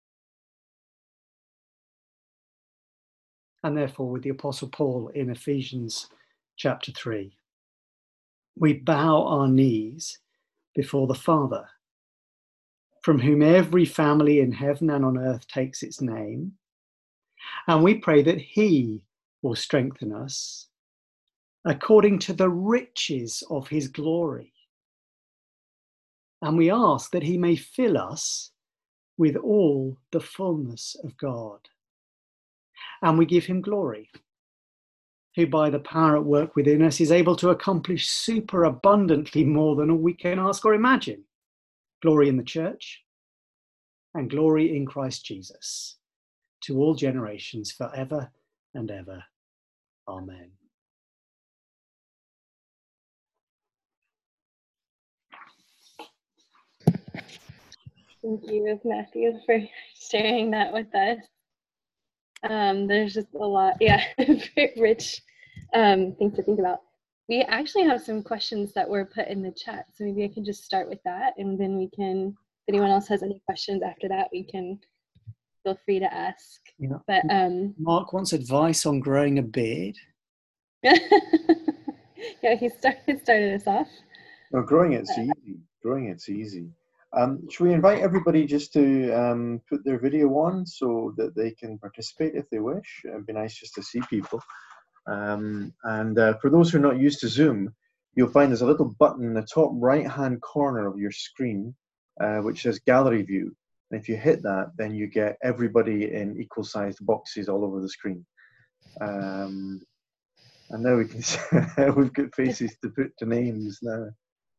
And therefore, with the Apostle Paul in Ephesians chapter three, we bow our knees before the Father, from whom every family in heaven and on earth takes its name, and we pray that he will strengthen us according to the riches of his glory. And we ask that he may fill us with all the fullness of God. And we give him glory, who by the power at work within us is able to accomplish superabundantly more than all we can ask or imagine. Glory in the church and glory in Christ Jesus, to all generations forever and ever. Amen. Thank you, Matthew, for sharing that with us. Um, there's just a lot, yeah, very rich um, things to think about. We actually have some questions that were put in the chat, so maybe I can just start with that, and then we can, if anyone else has any questions after that, we can feel free to ask. Yeah. But um, Mark wants advice on growing a beard. yeah, he started started us off. No, growing it's uh, easy. Growing it's easy. Um, should we invite everybody just to um, put their video on so that they can participate if they wish? It'd be nice just to see people. Um, and uh, for those who are not used to Zoom, you'll find there's a little button in the top right-hand corner of your screen, uh, which says Gallery View. And if you hit that, then you get everybody in equal-sized boxes all over the screen. Um, and now we can see we've got faces to put to names now.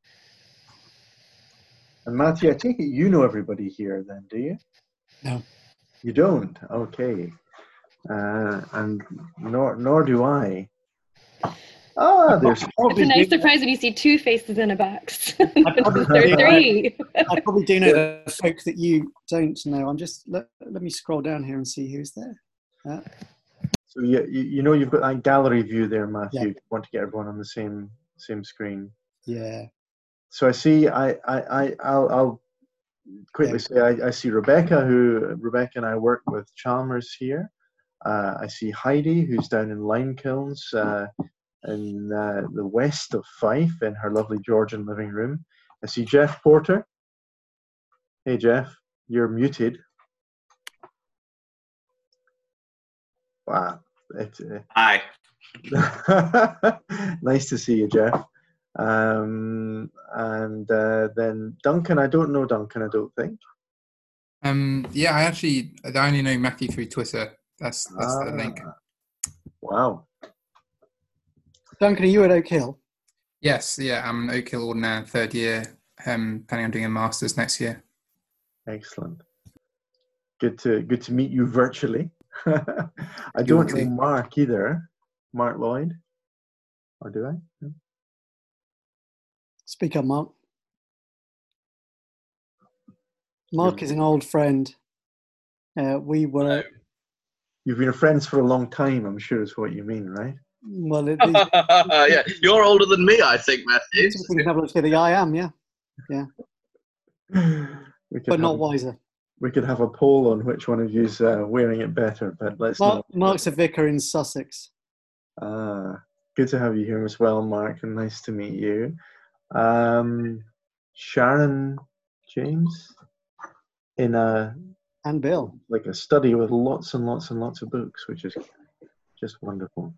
And Matthew, I take it you know everybody here then, do you? No. You don't? Okay. Uh, and nor nor do I. Ah, there's It's a nice surprise when you see two faces in a box. I probably, There's three. I probably do know the folk that you don't know. I'm just let, let me scroll down here and see who's there. Uh, so you, you you know you've got that gallery view there, Matthew. Yeah. You want to get everyone on the same same screen. Yeah. So I see. I I I I'll, I'll quickly yeah. say I, I see Rebecca, who Rebecca and I work with Chalmers here. Uh, I see Heidi, who's down in Limekilns, uh, in uh, the west of Fife, in her lovely Georgian living room. I see Jeff Porter. Hey Jeff, you're muted. Wow. It's, uh, Hi. Nice to see you, Jeff. Um, and uh, then Duncan, I don't know Duncan, I don't think. Um, yeah, I actually, I only know Matthew through Twitter. That's that's ah, the link. Wow. Duncan, are you at Oak Hill? Yes, yeah, I'm an Oak Hill Ordinary third year, um, planning on doing a master's next year. Excellent. Good to good to meet you virtually. I You don't too. know Mark either. Mark Lloyd, or do I? No? Speak up, Mark. Mark is an old friend. Uh, we were, You've been friends for a long time, I'm sure is what you mean, right? well, it, Yeah, you're older than me, I think, Matthew. these things never looked together. I am, yeah, yeah, We could but have, not wiser. we could have a poll on which one of you's uh, wearing it better, but let's Mark, not. Mark's a vicar in Sussex. Ah, good to have you here as well, Mark, and nice to meet you. Um, Sharon James in a And Bill. like a study with lots and lots and lots of books, which is just wonderful.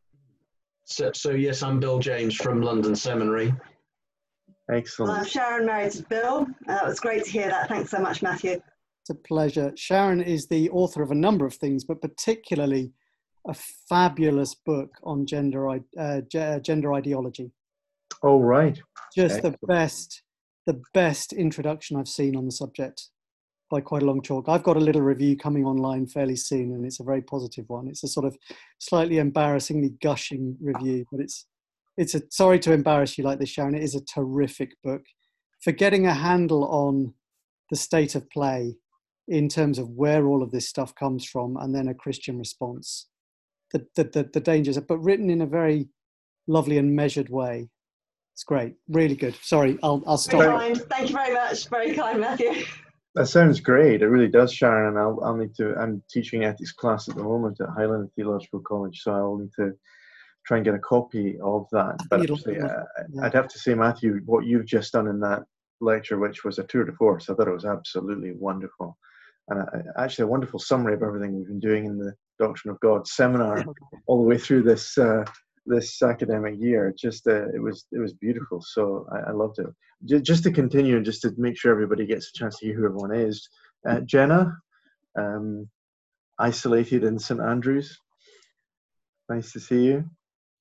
So, so yes, I'm Bill James from London Seminary. Well, Excellent. I'm Sharon, married to Bill. Uh, it was great to hear that. Thanks so much, Matthew. It's a pleasure. Sharon is the author of a number of things, but particularly a fabulous book on gender i- uh, ge- gender ideology. Oh, right. Just Excellent. the best, the best introduction I've seen on the subject by quite a long chalk. I've got a little review coming online fairly soon, and it's a very positive one. It's a sort of slightly embarrassingly gushing review, but it's it's a sorry to embarrass you like this, Sharon. It is a terrific book for getting a handle on the state of play in terms of where all of this stuff comes from, and then a Christian response. The the the, the dangers, but written in a very lovely and measured way. It's great, really good. Sorry, I'll I'll Very stop. kind. Thank you very much. Very kind, Matthew. That sounds great. It really does, Sharon. I'll, I'll need to. I'm teaching ethics class at the moment at Highland Theological College, so I'll need to try and get a copy of that. But You'd like actually, it, uh, yeah. I'd have to say, Matthew, what you've just done in that lecture, which was a tour de force, I thought it was absolutely wonderful, and uh, actually a wonderful summary of everything we've been doing in the Doctrine of God seminar all the way through this uh, this academic year. Just uh, it was it was beautiful. So I, I loved it. J- just to continue and just to make sure everybody gets a chance to hear who everyone is. Uh, Jenna, um, isolated in Saint Andrews. Nice to see you.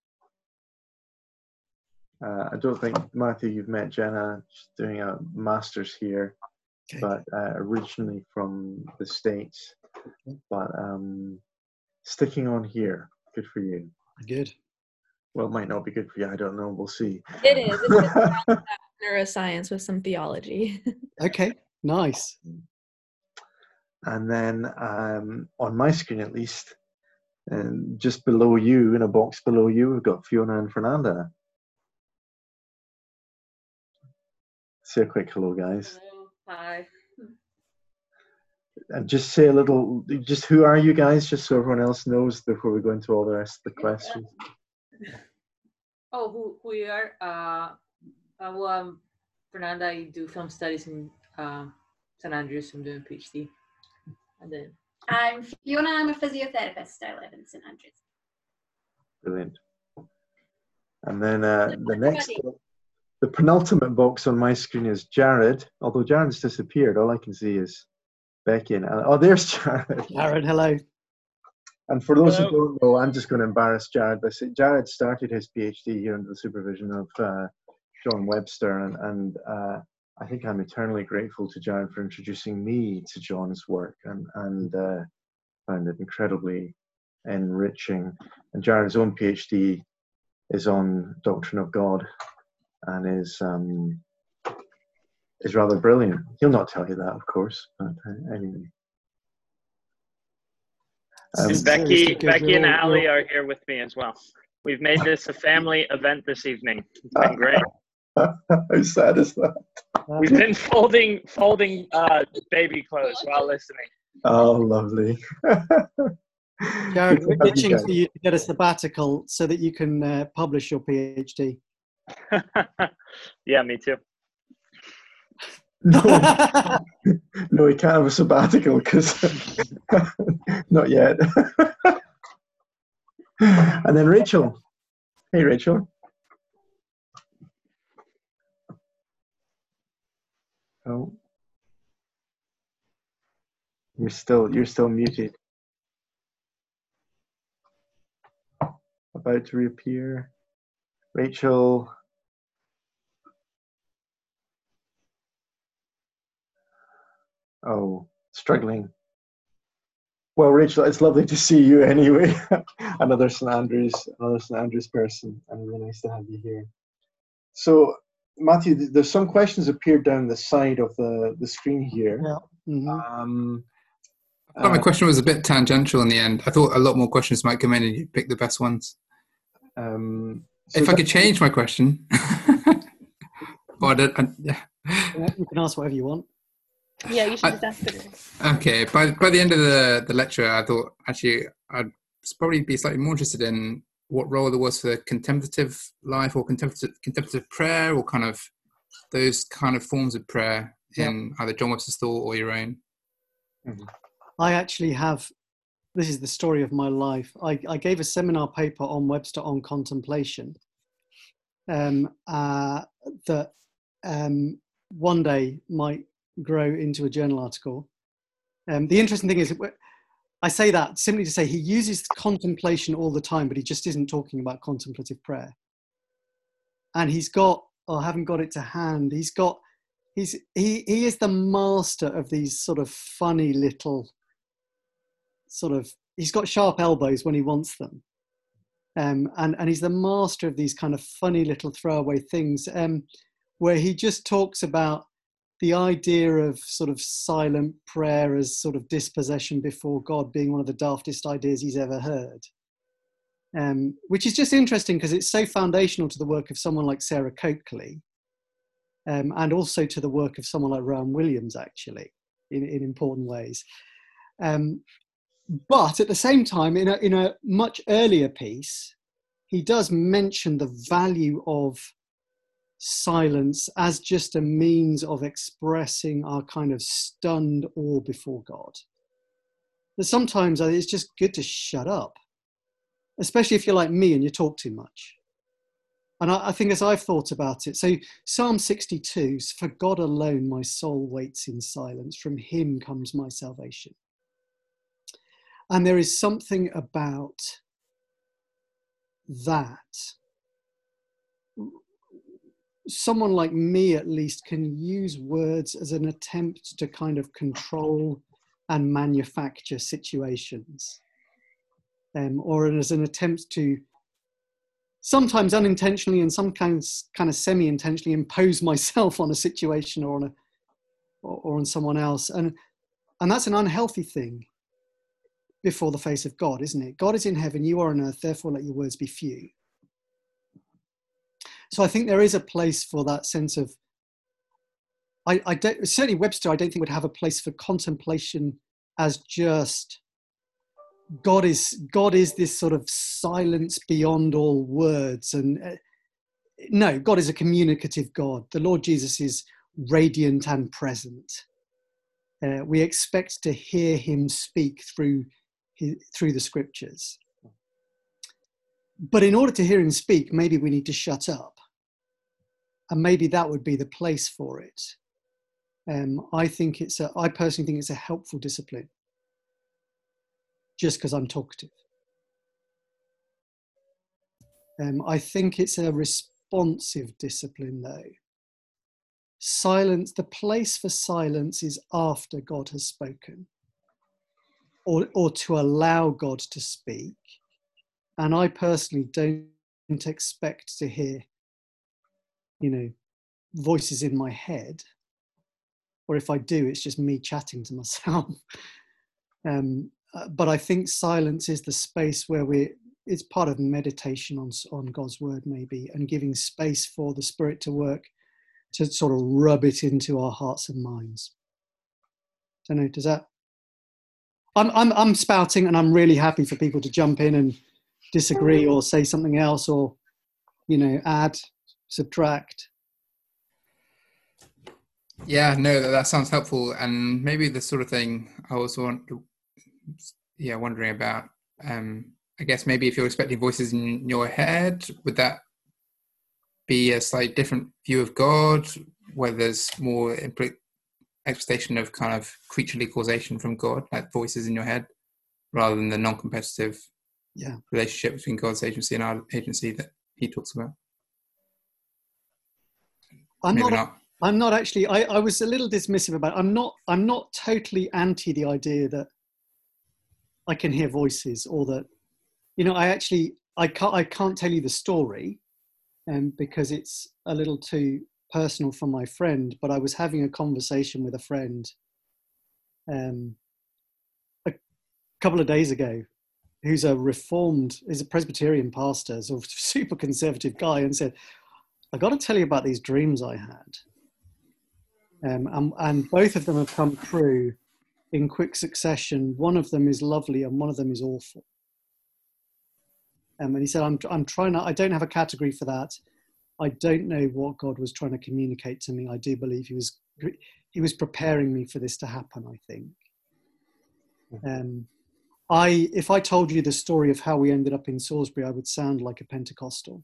Uh, I don't think, Matthew, you've met Jenna. She's doing a master's here, Okay. but uh, originally from the States. But um, sticking on here, good for you. Good. Well, it might not be good for you. I don't know. We'll see. It is. It's good to balance that neuroscience with some theology. Okay, nice. And then um, on my screen, at least, and just below you, in a box below you, we've got Fiona and Fernanda. Say a quick hello, guys. Hello. Hi. And just say a little, just who are you guys, just so everyone else knows before we go into all the rest of the questions. Oh, who, who you are? Uh, uh, well, I'm Fernanda. I do film studies in uh, Saint Andrews. I'm doing a PhD. And then I'm Fiona. I'm a physiotherapist. I live in Saint Andrews. Brilliant. And then uh, the next, the penultimate box on my screen is Jared. Although Jared's disappeared, all I can see is Becky. And oh, there's Jared. Jared, hello. And for those Hello. who don't know, I'm just going to embarrass Jared by saying Jared started his PhD here under the supervision of uh, John Webster, and, and uh, I think I'm eternally grateful to Jared for introducing me to John's work, and, and uh, found it incredibly enriching. And Jared's own PhD is on Doctrine of God, and is um, is rather brilliant. He'll not tell you that, of course, but uh, anyway. Um, And Becky, Seriously, good. Becky and We're all- Ali we're all- are here with me as well. We've made this a family event this evening. It's been great. How sad is that? We've been folding folding uh, baby clothes while listening. Oh, lovely. Jared, Good to we're have you itching guys. for you to get a sabbatical so that you can uh, publish your PhD. Yeah, me too. No, no, he can't have a sabbatical because not yet. And then Rachel. Hey, Rachel. Oh, you're still you're still muted. About to reappear. Rachel. Oh, struggling. Well, Rachel, it's lovely to see you anyway. another Saint Andrews, another Saint Andrews person, and really nice to have you here. So, Matthew, there's some questions appeared down the side of the, the screen here. Yeah. Mm-hmm. Um, I thought my uh, question was a bit tangential in the end. I thought a lot more questions might come in and you'd pick the best ones. Um, so if I could change my question. or I don't, I, yeah. You can ask whatever you want. Yeah, you should I, just ask it. Okay, by by the end of the, the lecture, I thought actually I'd probably be slightly more interested in what role there was for contemplative life or contemplative contemplative prayer, or kind of those kind of forms of prayer in yep. either John Webster's thought or your own. Mm-hmm. I actually have. This is the story of my life. I, I gave a seminar paper on Webster on contemplation. Um, uh, that um, one day might grow into a journal article. Um, the interesting thing is, I say that simply to say he uses contemplation all the time, but he just isn't talking about contemplative prayer. And he's got, oh, I haven't got it to hand. He's got, he's he he is the master of these sort of funny little, sort of. He's got sharp elbows when he wants them, um, and and he's the master of these kind of funny little throwaway things, um, where he just talks about the idea of sort of silent prayer as sort of dispossession before God being one of the daftest ideas he's ever heard. Um, which is just interesting because it's so foundational to the work of someone like Sarah Coakley, um, and also to the work of someone like Rowan Williams, actually, in, in important ways. Um, but at the same time, in a, in a much earlier piece, he does mention the value of silence as just a means of expressing our kind of stunned awe before God. That sometimes it's just good to shut up, especially if you're like me and you talk too much. And I, I think as I've thought about it, so Psalm sixty-two, for God alone my soul waits in silence, from him comes my salvation. And there is something about that. Someone like me, at least, can use words as an attempt to kind of control and manufacture situations, um, or as an attempt to, sometimes unintentionally and sometimes kind of semi-intentionally, impose myself on a situation or on a or, or on someone else, and and that's an unhealthy thing before the face of God, isn't it? God is in heaven, you are on earth, therefore let your words be few. So I think there is a place for that sense of, I, I don't, certainly Webster, I don't think would have a place for contemplation as just, God is, God is this sort of silence beyond all words. And uh, no, God is a communicative God. The Lord Jesus is radiant and present. Uh, we expect to hear him speak through, his, through the scriptures. But in order to hear him speak, maybe we need to shut up. And maybe that would be the place for it. Um, I think it's a, I personally think it's a helpful discipline. Just because I'm talkative. Um, I think it's a responsive discipline though. Silence, the place for silence is after God has spoken. Or, or to allow God to speak. And I personally don't expect to hear, you know, voices in my head. Or if I do, it's just me chatting to myself. um, uh, but I think silence is the space where we, it's part of meditation on, on God's word maybe, and giving space for the Spirit to work, to sort of rub it into our hearts and minds. Don't know, does that? I'm, I'm, I'm spouting, and I'm really happy for people to jump in and disagree or say something else, or, you know, add, subtract. Yeah, no, that, that sounds helpful. And maybe the sort of thing I also want to, yeah, wondering about, um, I guess maybe if you're expecting voices in your head, would that be a slightly different view of God, where there's more impl- expectation of kind of creaturely causation from God, like voices in your head, rather than the non-competitive yeah. relationship between God's agency and our agency that he talks about? I'm Maybe not, not. I'm not actually, I, I was a little dismissive about it. I'm not, I'm not totally anti the idea that I can hear voices, or that, you know, I actually, I can't, I can't tell you the story um, because it's a little too personal for my friend, but I was having a conversation with a friend um, a couple of days ago, who's a reformed, is a Presbyterian pastor, sort of super conservative guy, and said, I got to tell you about these dreams I had. Um, and, and both of them have come true in quick succession. One of them is lovely and one of them is awful. Um, and he said, I'm, I'm trying to, I don't have a category for that. I don't know what God was trying to communicate to me. I do believe he was, he was preparing me for this to happen, I think. Um, I, if I told you the story of how we ended up in Salisbury, I would sound like a Pentecostal.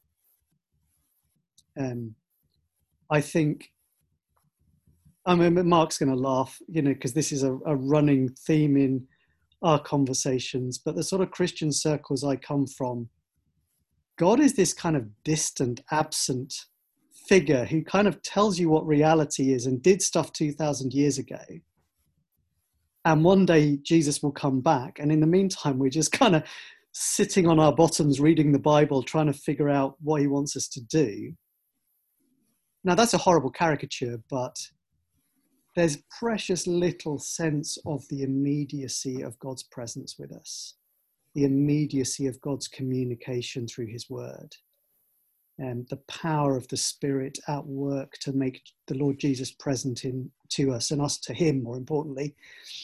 Um, I think, I mean, Mark's going to laugh, you know, because this is a, a running theme in our conversations, but the sort of Christian circles I come from, God is this kind of distant, absent figure who kind of tells you what reality is and did stuff two thousand years ago. And one day Jesus will come back. And in the meantime, we're just kind of sitting on our bottoms, reading the Bible, trying to figure out what he wants us to do. Now, that's a horrible caricature, but there's precious little sense of the immediacy of God's presence with us, the immediacy of God's communication through his word, and the power of the Spirit at work to make the Lord Jesus present in to us and us to him, more importantly.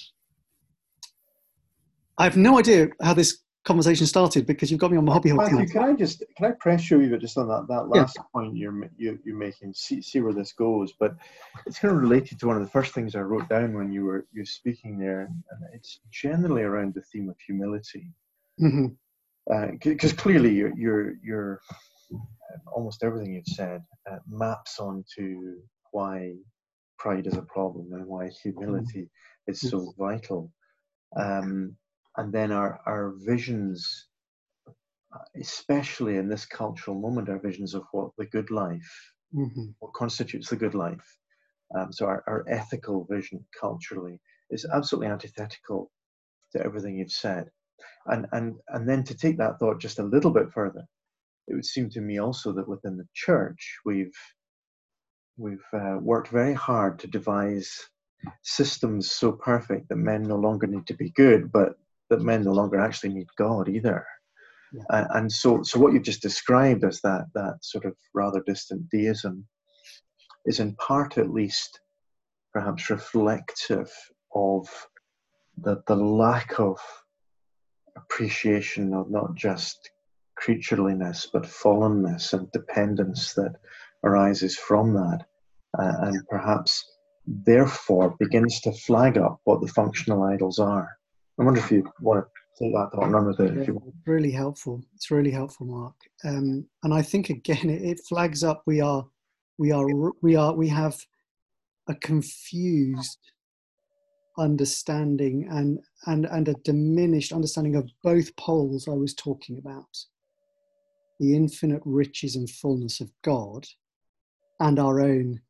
I have no idea how this conversation started because you've got me on my hobby horse. Matthew, can I just can I press you a wee bit just on that, that last yeah. point you're you, you're making? See see where this goes, but it's kind of related to one of the first things I wrote down when you were you were speaking there, and it's generally around the theme of humility, because mm-hmm. uh, clearly you're you're you're almost everything you've said uh, maps onto why pride is a problem and why humility mm-hmm. is so vital. Um, And then our, our visions, especially in this cultural moment, our visions of what the good life, mm-hmm. what constitutes the good life. Um, so our, our ethical vision culturally is absolutely antithetical to everything you've said. And, and, and then to take that thought just a little bit further, it would seem to me also that within the church, we've, we've uh, worked very hard to devise systems so perfect that men no longer need to be good, but that men no longer actually need God either. Yeah. Uh, and so so what you've just described as that that sort of rather distant deism is in part at least perhaps reflective of the, the lack of appreciation of not just creatureliness but fallenness and dependence that arises from that, uh, and perhaps therefore begins to flag up what the functional idols are. I wonder if you want to take that thought and run with it. If you want. Really helpful. It's really helpful, Mark. Um, and I think again, it, it flags up we are, we are, we are, we have a confused understanding and and and a diminished understanding of both poles I was talking about: the infinite riches and fullness of God, and our own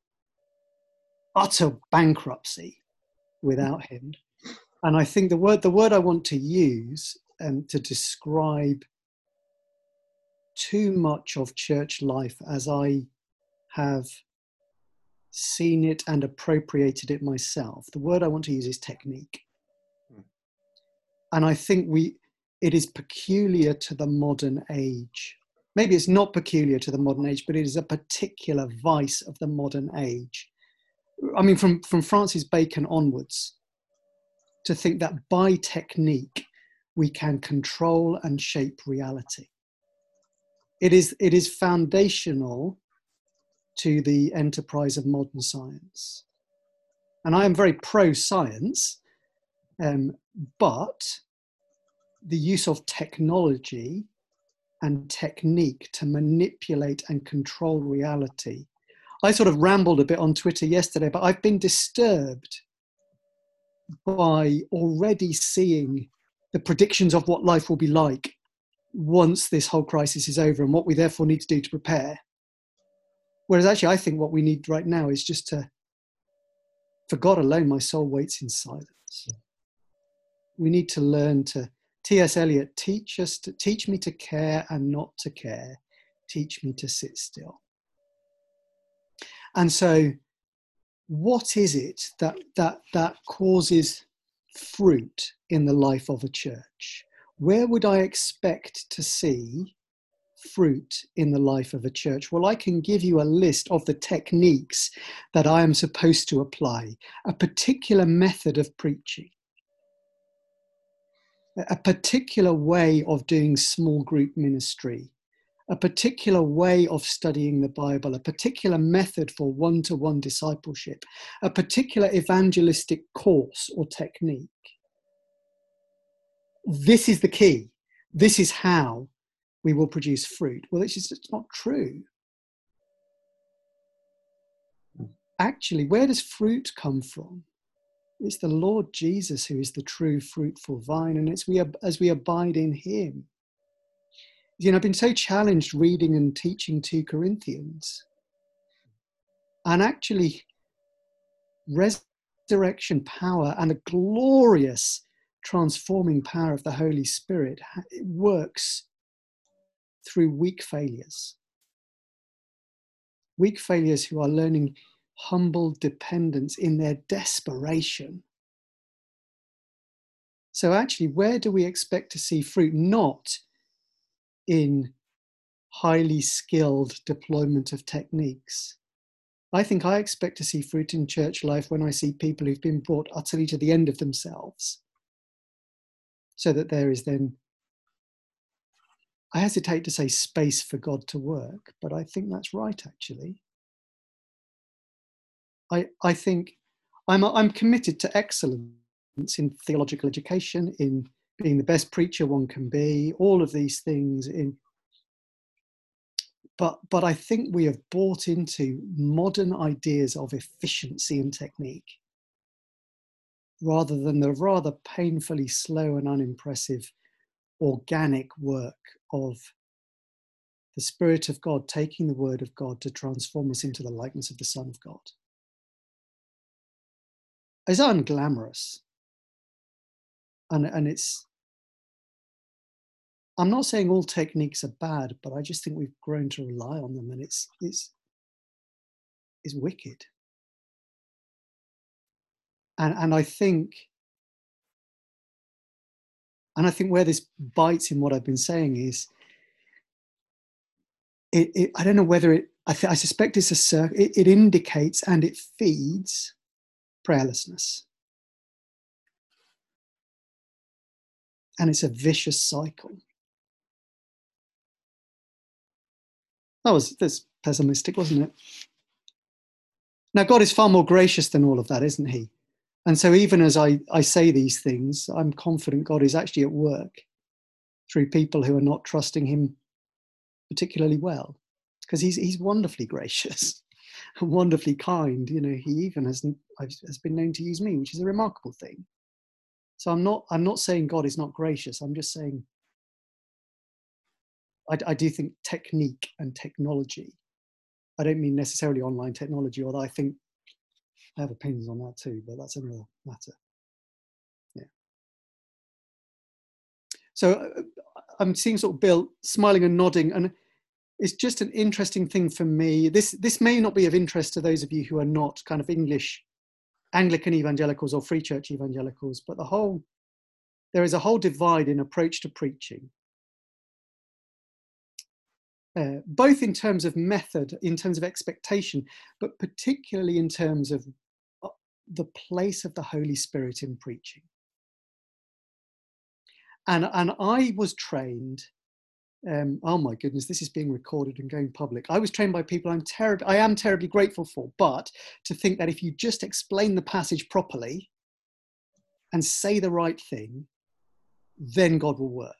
utter bankruptcy without him. And I think the word the word I want to use um, to describe too much of church life as I have seen it and appropriated it myself, the word I want to use is technique. Mm. And I think we it is peculiar to the modern age. Maybe it's not peculiar to the modern age, but it is a particular vice of the modern age. I mean, from, from Francis Bacon onwards, to think that by technique we can control and shape reality. It is, it is foundational to the enterprise of modern science. And I am very pro-science, um, but the use of technology and technique to manipulate and control reality. I sort of rambled a bit on Twitter yesterday, but I've been disturbed by already seeing the predictions of what life will be like once this whole crisis is over and what we therefore need to do to prepare. Whereas actually I think what we need right now is just to For God alone, my soul waits in silence. We need to learn to, T S Eliot, teach us to, teach me to care and not to care. Teach me to sit still. And so, what is it that, that, that causes fruit in the life of a church? Where would I expect to see fruit in the life of a church? Well, I can give you a list of the techniques that I am supposed to apply. A particular method of preaching, a particular way of doing small group ministry, a particular way of studying the Bible, a particular method for one-to-one discipleship, a particular evangelistic course or technique. This is the key. This is how we will produce fruit. Well, it's just it's not true. Actually, where does fruit come from? It's the Lord Jesus who is the true fruitful vine, and it's we as we abide in him. You know, I've been so challenged reading and teaching two Corinthians. And actually, resurrection power and the glorious transforming power of the Holy Spirit it works through weak failures. Weak failures who are learning humble dependence in their desperation. So actually, where do we expect to see fruit? Not in highly skilled deployment of techniques. I think I expect to see fruit in church life when I see people who've been brought utterly to the end of themselves, so that there is then, I hesitate to say space for God to work, but I think that's right, actually. I, I think I'm, I'm committed to excellence in theological education, in being the best preacher one can be, all of these things. In, but, but I think we have bought into modern ideas of efficiency and technique, rather than the rather painfully slow and unimpressive organic work of the Spirit of God taking the Word of God to transform us into the likeness of the Son of God. It's unglamorous. And, and it's, I'm not saying all techniques are bad, but I just think we've grown to rely on them, and it's, it's, it's wicked. And, and I think, and I think where this bites in what I've been saying is, it, it I don't know whether it, I, th- I suspect it's a circle, it, it indicates and it feeds prayerlessness. And it's a vicious cycle. That was that's pessimistic, wasn't it? Now, God is far more gracious than all of that, isn't he? And so even as I, I say these things, I'm confident God is actually at work through people who are not trusting him particularly well, because he's he's wonderfully gracious and wonderfully kind. You know, he even has, has been known to use me, which is a remarkable thing. So I'm not I'm not saying God is not gracious. I'm just saying I, I do think technique and technology, I don't mean necessarily online technology, although I think I have opinions on that too, but that's another matter. Yeah. So uh, I'm seeing sort of Bill smiling and nodding, and it's just an interesting thing for me. This this may not be of interest to those of you who are not kind of English Anglican evangelicals or Free Church evangelicals, but the whole there is a whole divide in approach to preaching. Uh, both in terms of method, in terms of expectation, but particularly in terms of the place of the Holy Spirit in preaching. And, and I was trained, um, oh my goodness, this is being recorded and going public. I was trained by people I'm terribly, I am terribly grateful for, but to think that if you just explain the passage properly and say the right thing, then God will work.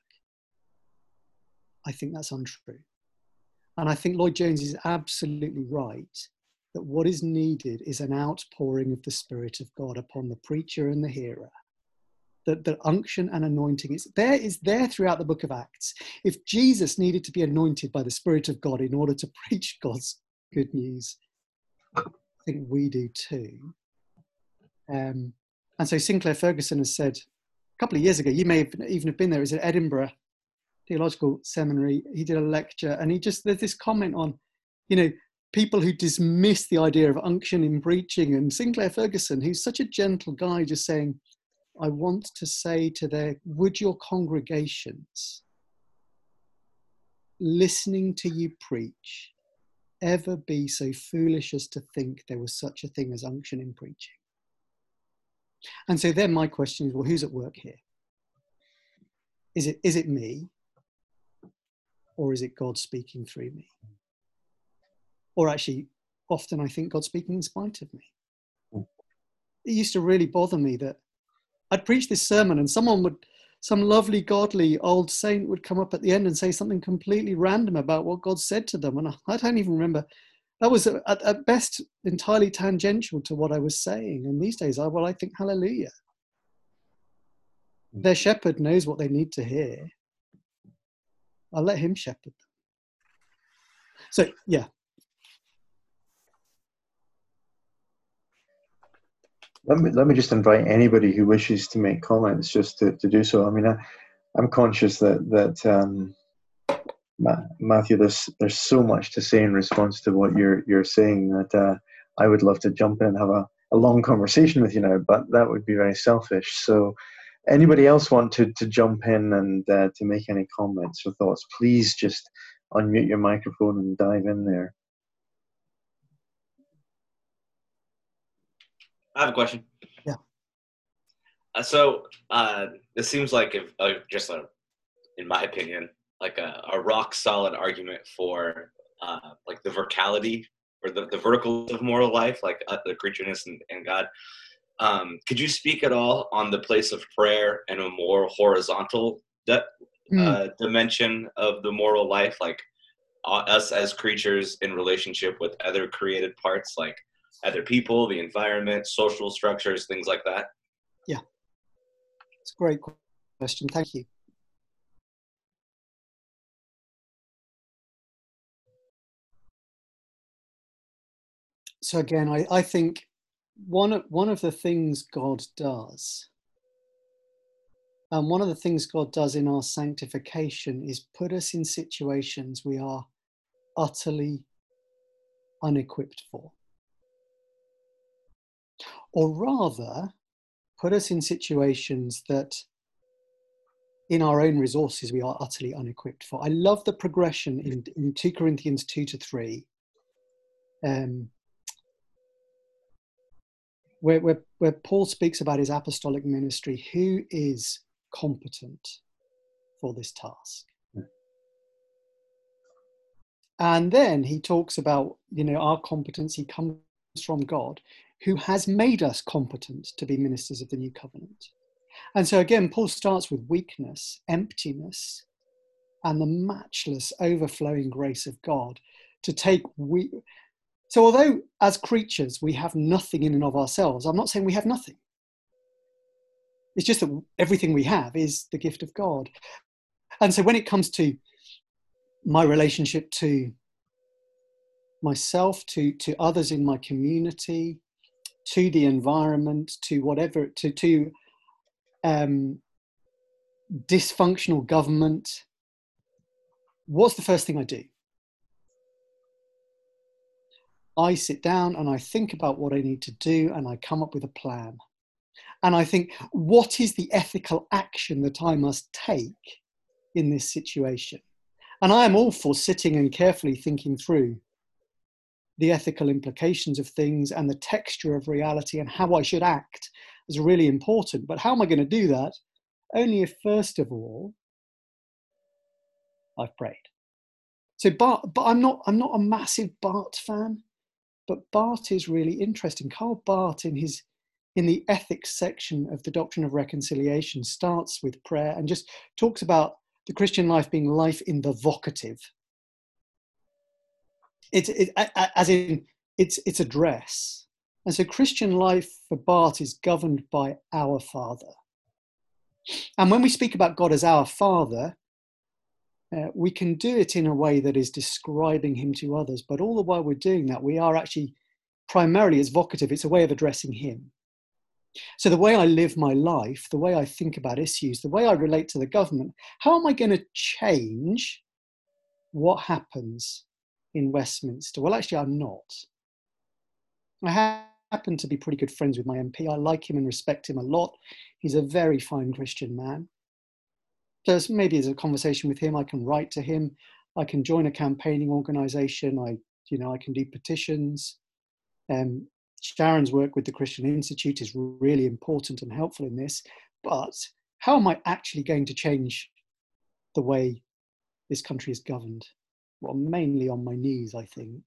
I think that's untrue. And I think Lloyd Jones is absolutely right that what is needed is an outpouring of the Spirit of God upon the preacher and the hearer. That the unction and anointing is there, is there throughout the book of Acts. If Jesus needed to be anointed by the Spirit of God in order to preach God's good news, I think we do too. Um, and so Sinclair Ferguson has said a couple of years ago, you may have even have been there, is at Edinburgh Theological Seminary. He did a lecture, and he just, there's this comment on, you know, people who dismiss the idea of unction in preaching, and Sinclair Ferguson, who's such a gentle guy, just saying, I want to say to their, would your congregations, listening to you preach, ever be so foolish as to think there was such a thing as unction in preaching? And so then my question is, well, who's at work here? Is it, is it me? Or is it God speaking through me? Or actually, often I think God's speaking in spite of me. It used to really bother me that I'd preach this sermon and someone would, some lovely, godly old saint would come up at the end and say something completely random about what God said to them. And I, I don't even remember. That was at, at best entirely tangential to what I was saying. And these days, I, well, I think, hallelujah. Their shepherd knows what they need to hear. I'll let him shepherd them. So, yeah. Let me, let me just invite anybody who wishes to make comments just to, to do so. I mean, I, I'm conscious that, that um, Matthew, there's, there's so much to say in response to what you're, you're saying that uh, I would love to jump in and have a, a long conversation with you now, but that would be very selfish. So anybody else want to, to jump in and uh, to make any comments or thoughts, please just unmute your microphone and dive in there. I have a question. Yeah. Uh, so uh, this seems like if, uh, just a, in my opinion, like a, a rock solid argument for uh, like the verticality or the, the vertical of moral life, like uh, the creatureness and, and God. Um, could you speak at all on the place of prayer and a more horizontal de- mm. uh, dimension of the moral life, like uh, us as creatures in relationship with other created parts, like other people, the environment, social structures, things like that? Yeah, it's a great question. Thank you. So again, I, I think one of, one of the things God does, and one of the things God does in our sanctification is put us in situations we are utterly unequipped for. Or rather, put us in situations that in our own resources we are utterly unequipped for. I love the progression in, in two Corinthians two to three. Um, Where, where, where Paul speaks about his apostolic ministry, who is competent for this task? Mm. And then he talks about, you know, our competency comes from God, who has made us competent to be ministers of the new covenant. And so again, Paul starts with weakness, emptiness, and the matchless overflowing grace of God to take we. So although as creatures we have nothing in and of ourselves, I'm not saying we have nothing. It's just that everything we have is the gift of God. And so when it comes to my relationship to myself, to, to others in my community, to the environment, to whatever, to, to um, dysfunctional government, what's the first thing I do? I sit down and I think about what I need to do and I come up with a plan. And I think, what is the ethical action that I must take in this situation? And I am all for sitting and carefully thinking through the ethical implications of things and the texture of reality and how I should act is really important. But how am I going to do that? Only if, first of all, I've prayed. So Barth, but I'm not, I'm not a massive Barth fan. But Barth is really interesting. Karl Barth, in his in the ethics section of the Doctrine of Reconciliation, starts with prayer and just talks about the Christian life being life in the vocative. It's it, as in it's it's address, and so Christian life for Barth is governed by our Father. And when we speak about God as our Father, Uh, we can do it in a way that is describing him to others, but all the while we're doing that, we are actually primarily, it's vocative, it's a way of addressing him. So the way I live my life, the way I think about issues, the way I relate to the government, how am I going to change what happens in Westminster? Well, actually, I'm not. I ha- happen to be pretty good friends with my M P. I like him and respect him a lot. He's a very fine Christian man. So maybe as a conversation with him, I can write to him. I can join a campaigning organisation. I, you know, I can do petitions. Um, Sharon's work with the Christian Institute is really important and helpful in this. But how am I actually going to change the way this country is governed? Well, mainly on my knees, I think.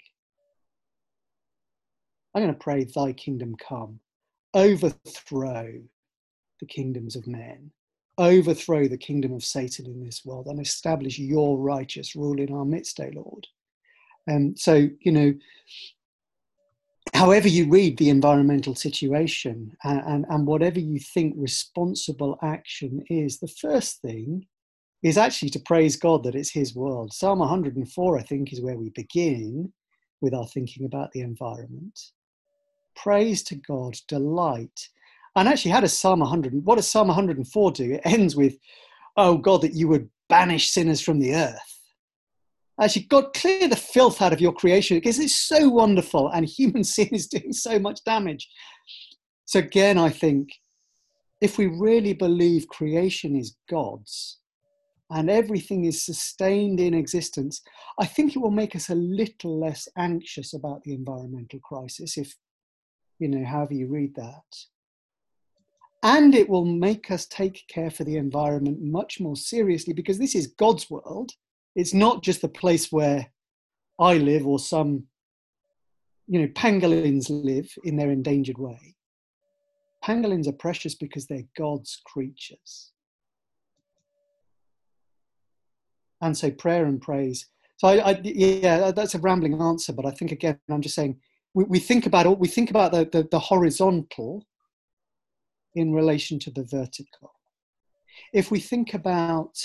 I'm going to pray, thy kingdom come, overthrow the kingdoms of men, overthrow the kingdom of Satan in this world, and establish your righteous rule in our midst, O Lord. And um, so, you know, however you read the environmental situation and, and, and whatever you think responsible action is, the first thing is actually to praise God that it's his world. Psalm one hundred and four, I think, is where we begin with our thinking about the environment. Praise to God, delight. And actually, how does Psalm one hundred, what does Psalm one hundred and four do? It ends with, oh God, that you would banish sinners from the earth. Actually, God, clear the filth out of your creation because it's so wonderful and human sin is doing so much damage. So again, I think if we really believe creation is God's and everything is sustained in existence, I think it will make us a little less anxious about the environmental crisis, if, you know, however you read that. And it will make us take care for the environment much more seriously because this is God's world. It's not just the place where I live or some, you know, pangolins live in their endangered way. Pangolins are precious because they're God's creatures. And so prayer and praise. So I, I yeah, that's a rambling answer, but I think again, I'm just saying, we, we think about it, we think about the, the, the horizontal in relation to the vertical. If we think about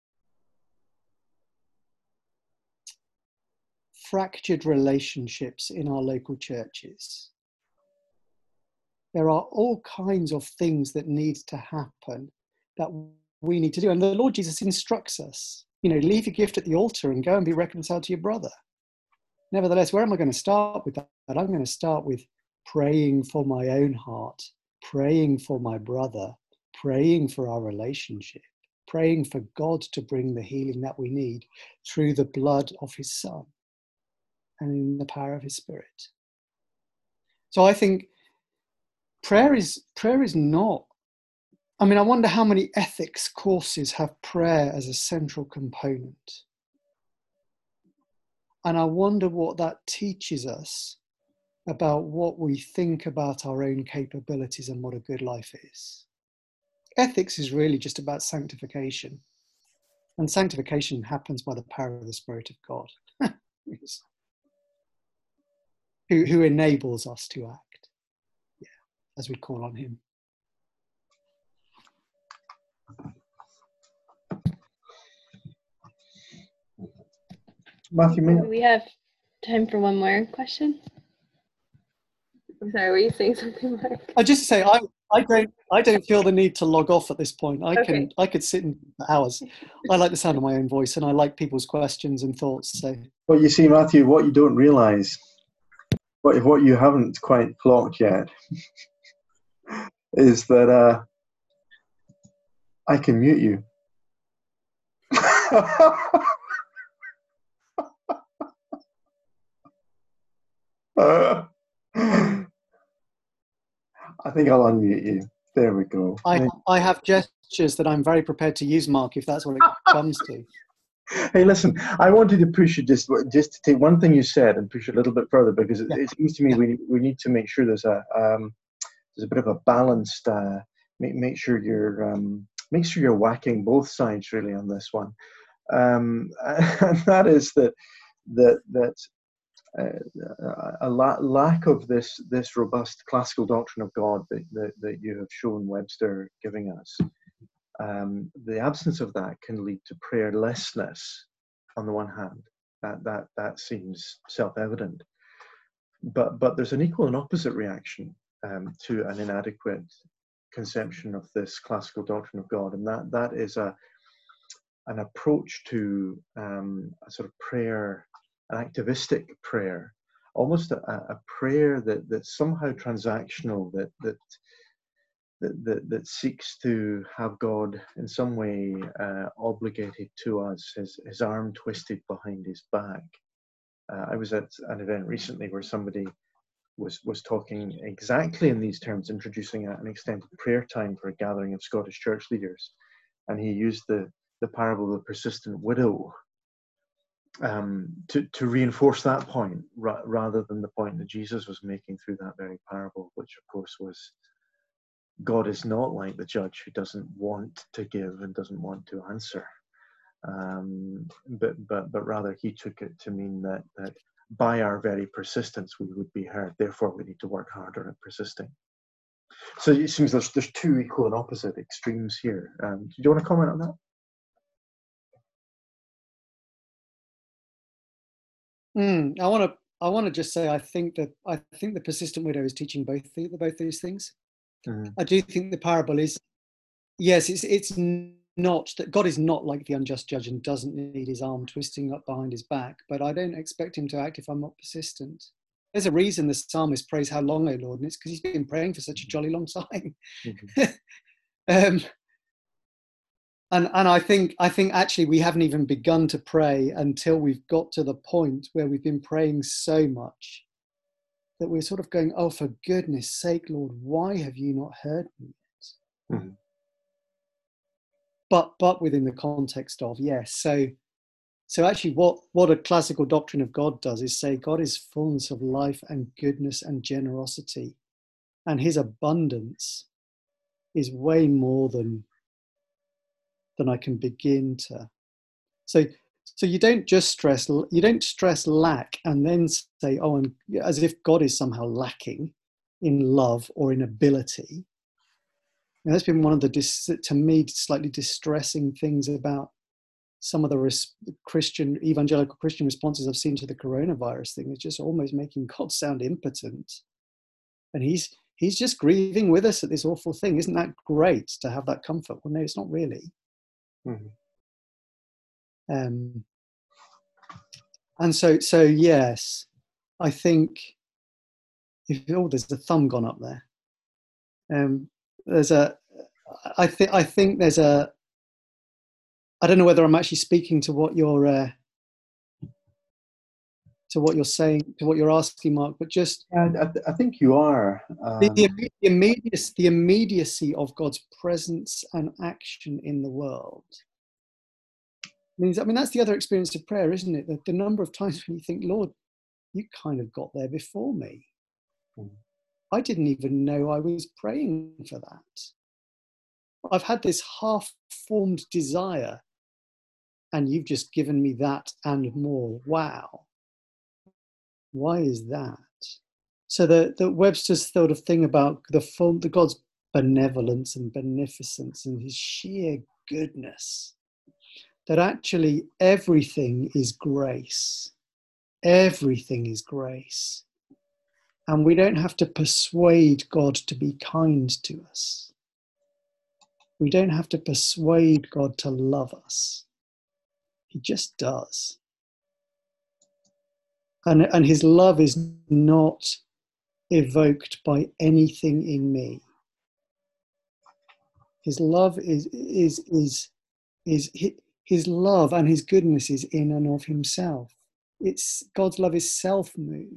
fractured relationships in our local churches, there are all kinds of things that need to happen that we need to do. And the Lord Jesus instructs us, you know, leave your gift at the altar and go and be reconciled to your brother. Nevertheless, where am I going to start with that? I'm going to start with praying for my own heart, praying for my brother, praying for our relationship, praying for God to bring the healing that we need through the blood of his Son and in the power of his Spirit. So I think prayer is prayer is not, I mean, I wonder how many ethics courses have prayer as a central component. And I wonder what that teaches us about what we think about our own capabilities and what a good life is. Ethics is really just about sanctification. And sanctification happens by the power of the Spirit of God, who, who enables us to act, yeah, as we call on him. Matthew, may we have time for one more question? I'm sorry, were you saying something, Mark? I just say I, I don't I don't feel the need to log off at this point. I Okay. can I could sit in for hours. I like the sound of my own voice and I like people's questions and thoughts. So Well, you see, Matthew, what you don't realise, what what you haven't quite clocked yet, is that uh, I can mute you. uh, I think I'll unmute you. There we go. I I have gestures that I'm very prepared to use, Mark, if that's what it comes to. Hey, listen, I wanted to push you just just to take one thing you said and push it a little bit further, because it, Yeah. it seems to me Yeah. we we need to make sure there's a um, there's a bit of a balanced. Uh, make make sure you're um, make sure you're whacking both sides really on this one, um, and that is that that that. Uh, a la- lack of this this robust classical doctrine of God that, that, that you have shown Webster giving us. Um, the absence of that can lead to prayerlessness on the one hand. That that that seems self-evident. But but there's an equal and opposite reaction um, to an inadequate conception of this classical doctrine of God, and that that is a an approach to um, a sort of prayer, an activistic prayer, almost a, a prayer that that's somehow transactional, that that that that, that seeks to have God in some way uh, obligated to us, his his arm twisted behind his back. Uh, I was at an event recently where somebody was was talking exactly in these terms, introducing an extended prayer time for a gathering of Scottish church leaders, and he used the the parable of the persistent widow um, to to reinforce that point, ra- rather than the point that Jesus was making through that very parable, which of course was God is not like the judge who doesn't want to give and doesn't want to answer, um, but but but rather he took it to mean that that. by our very persistence, we would be heard. Therefore, we need to work harder at persisting. So it seems there's there's two equal and opposite extremes here. Um, do you want to comment on that? Mm, I want to. I want to just say I think that I think the persistent widow is teaching both the, both these things. Mm-hmm. I do think the parable is, yes, it's it's not that God is not like the unjust judge and doesn't need his arm twisting up behind his back, but I don't expect him to act if I'm not persistent. There's a reason the psalmist prays, "How long, O Lord?" And it's because he's been praying for such a jolly long time. Mm-hmm. um, and and I think I think actually we haven't even begun to pray until we've got to the point where we've been praying so much that we're sort of going, "Oh, for goodness sake, Lord, why have you not heard me yet?" Mm-hmm. But but within the context of, yes. So so actually what, what a classical doctrine of God does is say God is fullness of life and goodness and generosity. And his abundance is way more than than I can begin to. So so you don't just stress you don't stress lack and then say, oh, and as if God is somehow lacking in love or in ability. And that's been one of the, dis, to me, slightly distressing things about some of the res, Christian, evangelical Christian responses I've seen to the coronavirus thing. It's just almost making God sound impotent. And he's he's just grieving with us at this awful thing. Isn't that great to have that comfort? Well, no, it's not really. Mm-hmm. Um, and so, so yes, I think, if, oh, there's a thumb gone up there. Um, there's a, I think, I think there's a, I don't know whether I'm actually speaking to what you're, uh, to what you're saying, to what you're asking, Mark, but just. Yeah, I, th- I think you are. Um... The, the, the, immediacy, the immediacy of God's presence and action in the world means, I mean, that's the other experience of prayer, isn't it? The, the number of times when you think, Lord, you kind of got there before me. Mm. I didn't even know I was praying for that. I've had this half-formed desire, and you've just given me that and more. Wow. Why is that? So the, the Webster's sort of thing about the full, the God's benevolence and beneficence and his sheer goodness, that actually everything is grace. Everything is grace. And we don't have to persuade God to be kind to us. We don't have to persuade God to love us. He just does. And, and his love is not evoked by anything in me. His love is, is, is, is, his love and his goodness is in and of himself. It's, God's love is self-moved,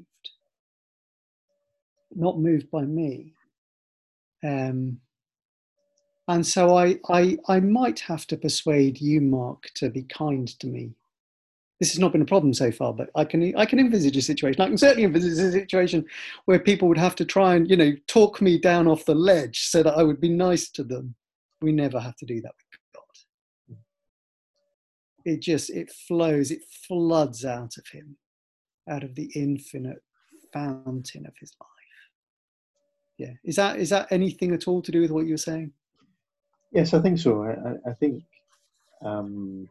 not moved by me. Um, and so I, I, I might have to persuade you, Mark, to be kind to me. This has not been a problem so far, but I can I can envisage a situation. I can certainly envisage a situation where people would have to try and, you know, talk me down off the ledge so that I would be nice to them. We never have to do that with God. It just, it flows, it floods out of him, out of the infinite fountain of his life. Yeah. Is that is that anything at all to do with what you're saying? Yes, I think so. I, I think... Um...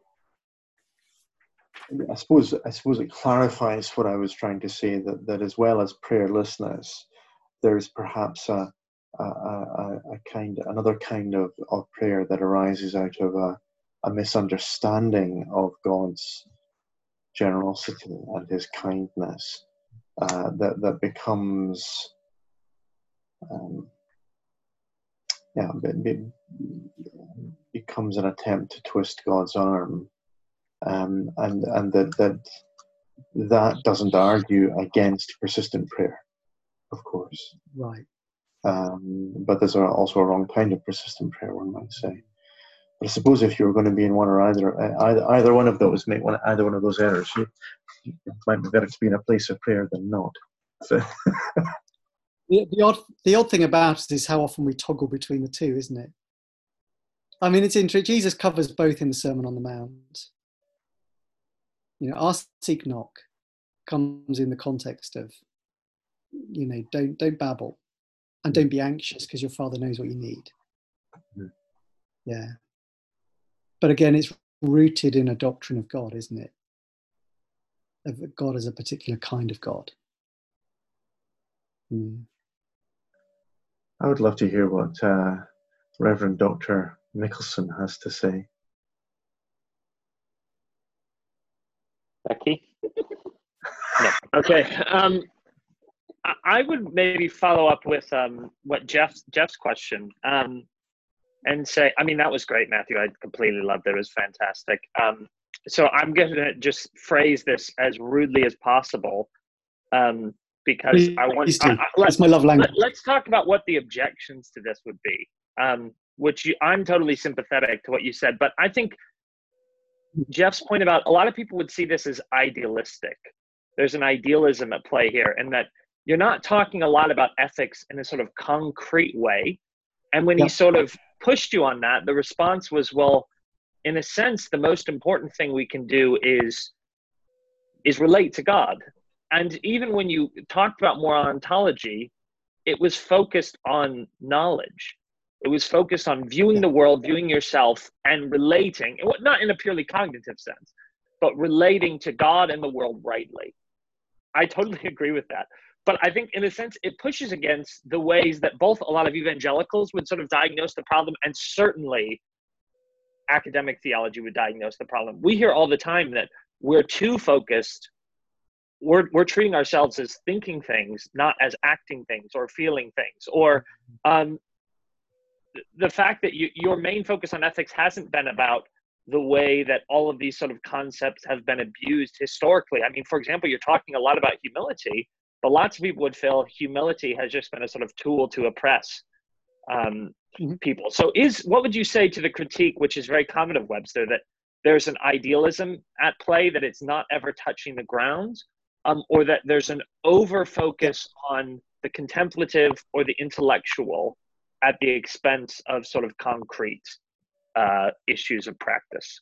I suppose I suppose it clarifies what I was trying to say, that, that as well as prayerlessness, there's perhaps a, a, a, a kind, another kind of, of prayer that arises out of a, a misunderstanding of God's generosity and his kindness, uh, that, that becomes, um, yeah, be, be, becomes an attempt to twist God's arm, um, and and that that that doesn't argue against persistent prayer, of course. Right. Um, but there's a, also a wrong kind of persistent prayer, one might say. But I suppose if you're going to be in one or either either, either one of those, make one either one of those errors, you, it might be better to be in a place of prayer than not. So. The, the odd the odd thing about it is how often we toggle between the two, isn't it? I mean, it's interesting. Jesus covers both in the Sermon on the Mount. You know, ask, seek, knock comes in the context of, you know, don't don't babble, and don't be anxious because your Father knows what you need. Mm-hmm. Yeah. But again, it's rooted in a doctrine of God, isn't it? Of God as a particular kind of God. Mm. I would love to hear what uh, Reverend Doctor Mickelson has to say. Becky? No. Okay. Um, I, I would maybe follow up with um, what Jeff, Jeff's question um, and say, I mean, that was great, Matthew. I completely loved it. It was fantastic. Um, so I'm going to just phrase this as rudely as possible. Um, because Please I want do. I, I, let, That's my love language. Let, let's talk about what the objections to this would be, um, which you, I'm totally sympathetic to what you said, but I think Jeff's point about a lot of people would see this as idealistic. There's an idealism at play here, and that you're not talking a lot about ethics in a sort of concrete way. And when Yeah. he sort of pushed you on that, the response was, well, in a sense, the most important thing we can do is is relate to God. And even when you talked about moral ontology, it was focused on knowledge. It was focused on viewing the world, viewing yourself, and relating, not in a purely cognitive sense, but relating to God and the world rightly. I totally agree with that. But I think, in a sense, it pushes against the ways that both a lot of evangelicals would sort of diagnose the problem, and certainly academic theology would diagnose the problem. We hear all the time that we're too focused. We're, we're treating ourselves as thinking things, not as acting things or feeling things. Or um, the fact that you, your main focus on ethics hasn't been about the way that all of these sort of concepts have been abused historically. I mean, for example, you're talking a lot about humility, but lots of people would feel humility has just been a sort of tool to oppress um, mm-hmm. people. So is what would you say to the critique, which is very common of Webster, that there's an idealism at play, that it's not ever touching the ground? Um, or that there's an over-focus on the contemplative or the intellectual at the expense of sort of concrete uh, issues of practice?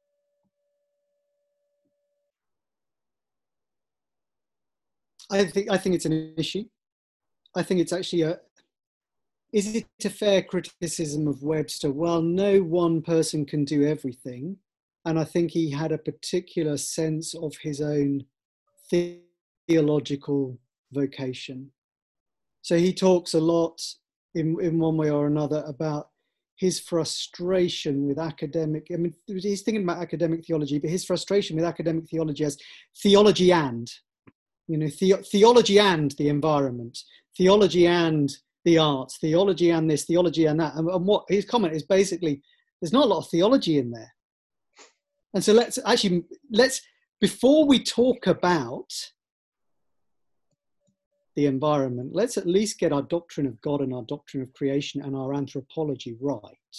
I think I think it's an issue. I think it's actually a. Is it a fair criticism of Webster? Well, no one person can do everything, and I think he had a particular sense of his own theological vocation. So he talks a lot in, in one way or another about his frustration with academic, I mean, he's thinking about academic theology, but his frustration with academic theology as theology and, you know, the, theology and the environment, theology and the arts, theology and this, theology and that. And, and what his comment is basically, there's not a lot of theology in there. And so let's actually, let's, before we talk about the environment, let's at least get our doctrine of God and our doctrine of creation and our anthropology right.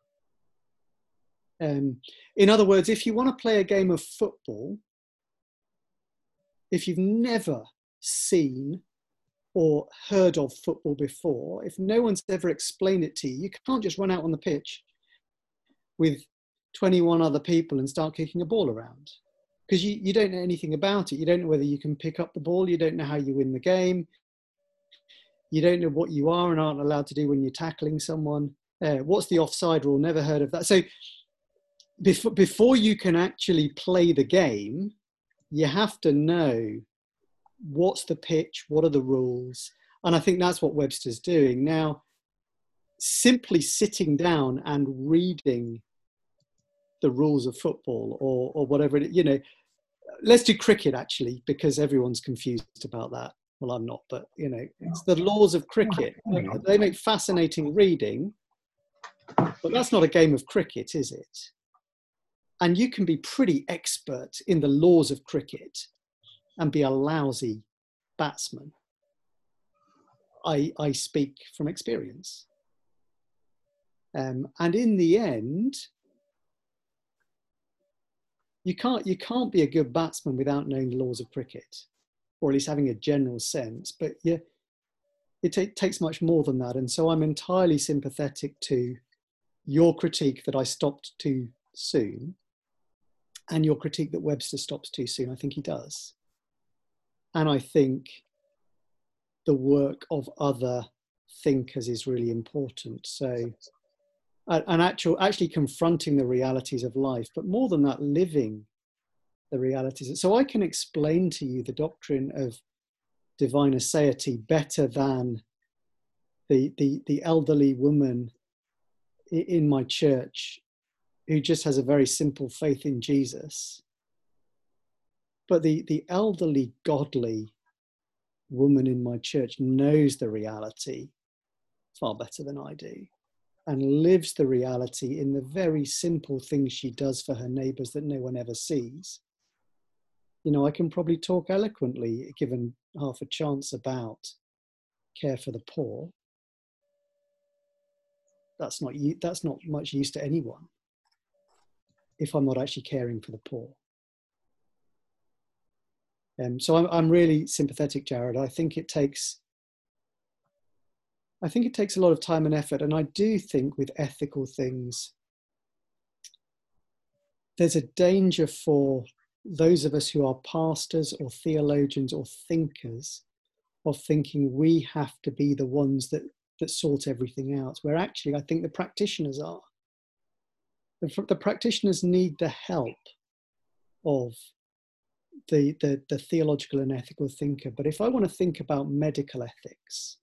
Um, in other words, if you want to play a game of football, if you've never seen or heard of football before, if no one's ever explained it to you, you can't just run out on the pitch with twenty-one other people and start kicking a ball around. Because you, you don't know anything about it. You don't know whether you can pick up the ball. You don't know how you win the game. You don't know what you are and aren't allowed to do when you're tackling someone. Uh, what's the offside rule? Never heard of that. So before, before you can actually play the game, you have to know what's the pitch, what are the rules. And I think that's what Webster's doing. Now, simply sitting down and reading the rules of football or, or whatever, it, you know, let's do cricket actually, because everyone's confused about that. Well, I'm not, but you know, it's the laws of cricket. They make fascinating reading, but that's not a game of cricket, is it? And you can be pretty expert in the laws of cricket and be a lousy batsman. I, I speak from experience. Um, and in the end, you can't, you can't be a good batsman without knowing the laws of cricket, or at least having a general sense. But yeah, it t- takes much more than that. And so I'm entirely sympathetic to your critique that I stopped too soon, and your critique that Webster stops too soon. I think he does. And I think the work of other thinkers is really important. So, and actual, actually confronting the realities of life, but more than that, living the realities. So I can explain to you the doctrine of divine aseity better than the, the, the elderly woman in my church who just has a very simple faith in Jesus. But the, the elderly, godly woman in my church knows the reality far better than I do, and lives the reality in the very simple things she does for her neighbours that no one ever sees. You know, I can probably talk eloquently, given half a chance, about care for the poor. That's not, that's not much use to anyone if I'm not actually caring for the poor. Um, so I'm, I'm really sympathetic, Jared. I think it takes, I think it takes a lot of time and effort. And I do think with ethical things, there's a danger for those of us who are pastors or theologians or thinkers of thinking we have to be the ones that, that sort everything out, where actually I think the practitioners are. The, the practitioners need the help of the, the, the theological and ethical thinker. But if I want to think about medical ethics,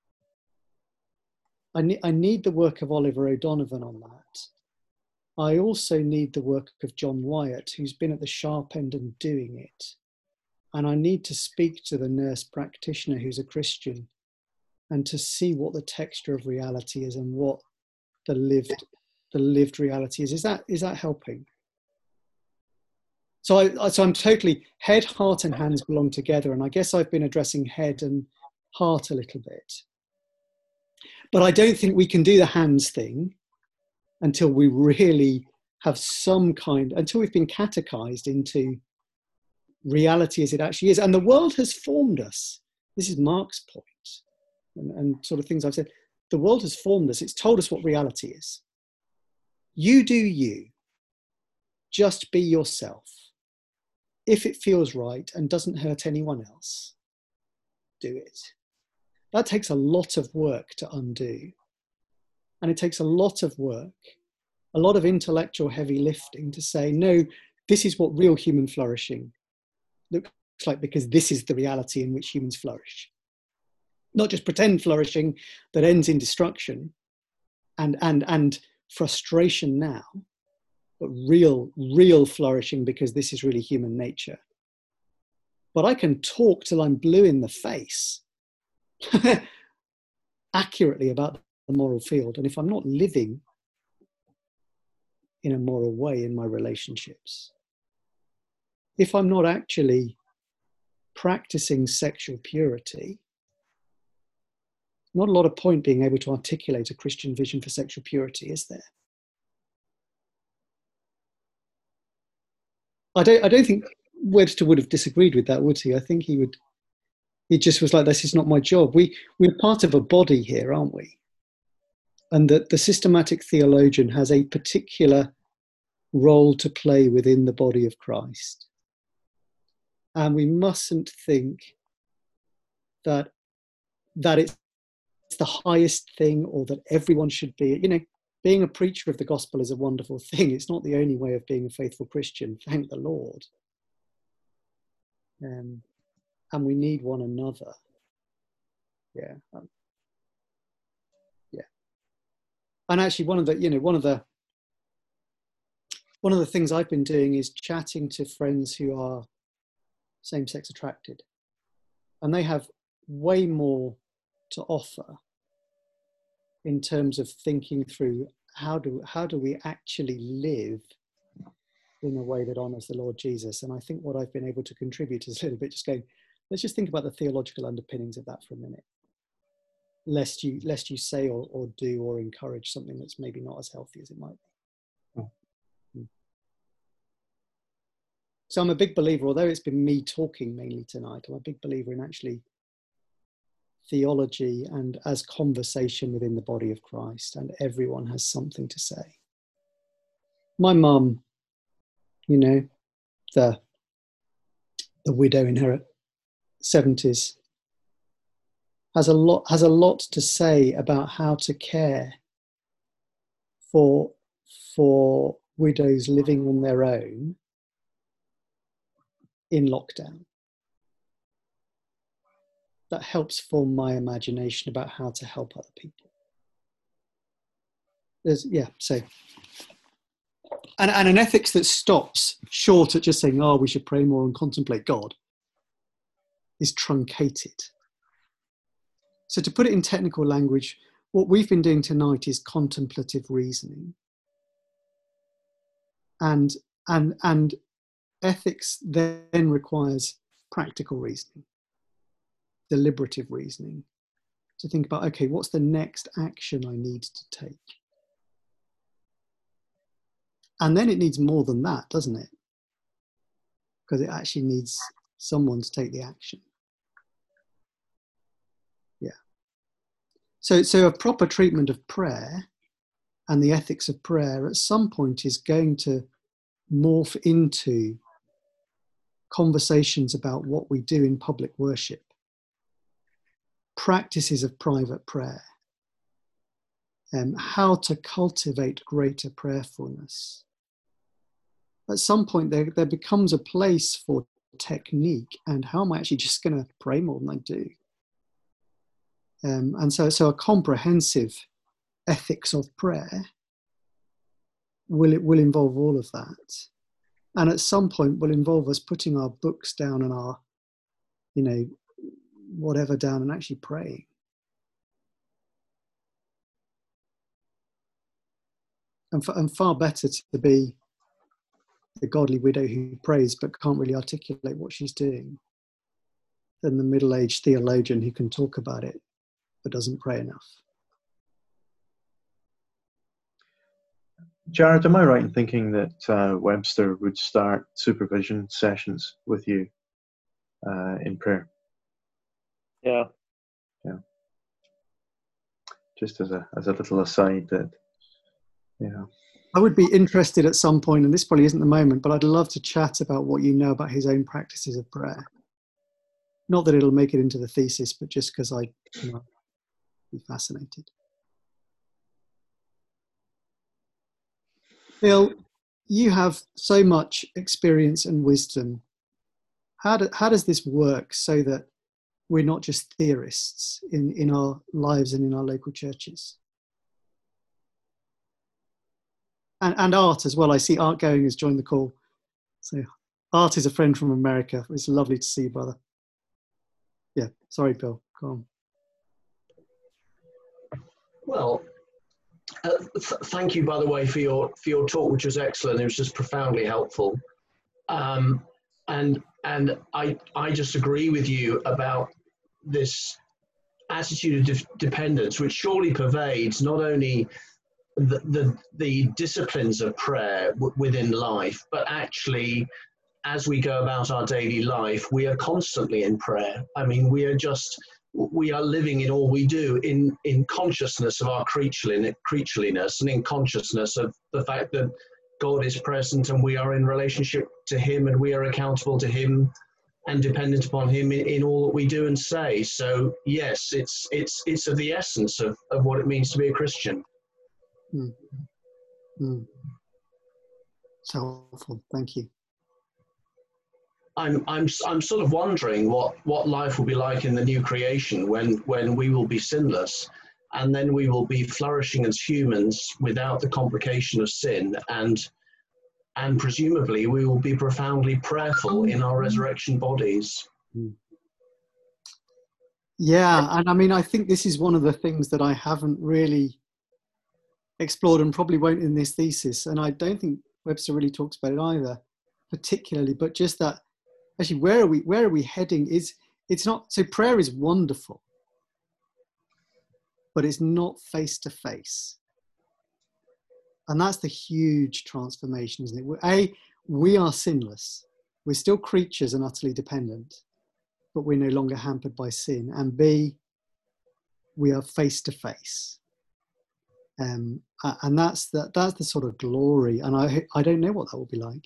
I need, I need the work of Oliver O'Donovan on that. I also need the work of John Wyatt, who's been at the sharp end and doing it. And I need to speak to the nurse practitioner who's a Christian and to see what the texture of reality is and what the lived, the lived reality is. Is that, is that helping? So, I, so I'm totally, head, heart and hands belong together. And I guess I've been addressing head and heart a little bit. But I don't think we can do the hands thing until we really have some kind, until we've been catechized into reality as it actually is. And the world has formed us. This is Mark's point, and, and sort of things I've said. The world has formed us. It's told us what reality is. You do you. Just be yourself. If it feels right and doesn't hurt anyone else, do it. That takes a lot of work to undo. And it takes a lot of work, a lot of intellectual heavy lifting to say, no, this is what real human flourishing looks like, because this is the reality in which humans flourish. Not just pretend flourishing that ends in destruction and, and, and frustration now, but real, real flourishing because this is really human nature. But I can talk till I'm blue in the face accurately about the moral field. And if I'm not living in a moral way in my relationships, if I'm not actually practicing sexual purity, not a lot of point being able to articulate a Christian vision for sexual purity, is there? I don't, I don't think Webster would have disagreed with that, would he? I think he would, he just was like, this is not my job. We, we're part of a body here, aren't we? And that the systematic theologian has a particular role to play within the body of Christ. And we mustn't think that, that it's the highest thing or that everyone should be, you know, being a preacher of the gospel is a wonderful thing. It's not the only way of being a faithful Christian, thank the Lord. Um, and we need one another. Yeah. Um, yeah. And actually, one of the, you know, one of the, one of the things I've been doing is chatting to friends who are same-sex attracted, and they have way more to offer in terms of thinking through how do how do we actually live in a way that honors the Lord Jesus. And I think what I've been able to contribute is a little bit just going, let's just think about the theological underpinnings of that for a minute, lest you lest you say or, or do or encourage something that's maybe not as healthy as it might be. Mm. So I'm a big believer, although it's been me talking mainly tonight, I'm a big believer in actually theology and as conversation within the body of Christ, and everyone has something to say. My mum, you know, the the widow in her seventies, has a lot has a lot to say about how to care for for widows living on their own in lockdown. That helps form my imagination about how to help other people. There's, yeah, so and, and an ethics that stops short at just saying, oh, we should pray more and contemplate God is truncated. So to put it in technical language, what we've been doing tonight is contemplative reasoning. And, and, and ethics then requires practical reasoning, deliberative reasoning, to think about, okay, what's the next action I need to take? And then it needs more than that, doesn't it? Because it actually needs someone to take the action. Yeah. So, so a proper treatment of prayer and the ethics of prayer at some point is going to morph into conversations about what we do in public worship, practices of private prayer, um, how to cultivate greater prayerfulness. At some point there, there becomes a place for technique and how am I actually just going to pray more than I do? Um, and so, so a comprehensive ethics of prayer will, it will involve all of that. And at some point will involve us putting our books down and our, you know, whatever down and actually praying. And, f- and far better to be the godly widow who prays but can't really articulate what she's doing than the middle-aged theologian who can talk about it but doesn't pray enough. Jared, am I right in thinking that uh, Webster would start supervision sessions with you uh, in prayer? Yeah. Yeah. Just as a as a little aside, that yeah. I would be interested at some point, and this probably isn't the moment, but I'd love to chat about what you know about his own practices of prayer. Not that it'll make it into the thesis, but just because I'd you know, be fascinated. Bill, you have so much experience and wisdom. How, do, how does this work so that we're not just theorists in, in our lives and in our local churches? And, and Art as well. I see Art Going has joined the call. So Art is a friend from America. It's lovely to see you, brother. Yeah, sorry, Bill. Go on. Well, uh, th- thank you, by the way, for your for your talk, which was excellent. It was just profoundly helpful. Um, and and I I just agree with you about this attitude of de- dependence, which surely pervades not only the the, the disciplines of prayer w- within life, but actually, as we go about our daily life, we are constantly in prayer. I mean, we are just, we are living in all we do in, in consciousness of our creatureliness, creatureliness and in consciousness of the fact that God is present and we are in relationship to him and we are accountable to him and dependent upon him in, in all that we do and say. So yes, it's it's it's of the essence of, of what it means to be a Christian. Mm. Mm. So helpful. Thank you. I'm I'm I'm sort of wondering what what life will be like in the new creation when when we will be sinless, and then we will be flourishing as humans without the complication of sin, and and presumably we will be profoundly prayerful in our resurrection bodies. Yeah, and I mean, I think this is one of the things that I haven't really explored and probably won't in this thesis, and I don't think Webster really talks about it either, particularly, but just that, actually, where are we, where are we heading is, it's not, so prayer is wonderful, but it's not face to face. And that's the huge transformation, isn't it? A, we are sinless. We're still creatures and utterly dependent, but we're no longer hampered by sin. And B, we are face to face. Um, and that's the, that's the sort of glory. And I, I don't know what that will be like.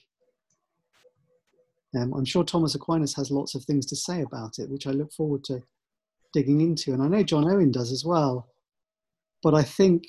Um, I'm sure Thomas Aquinas has lots of things to say about it, which I look forward to digging into. And I know John Owen does as well. But I think,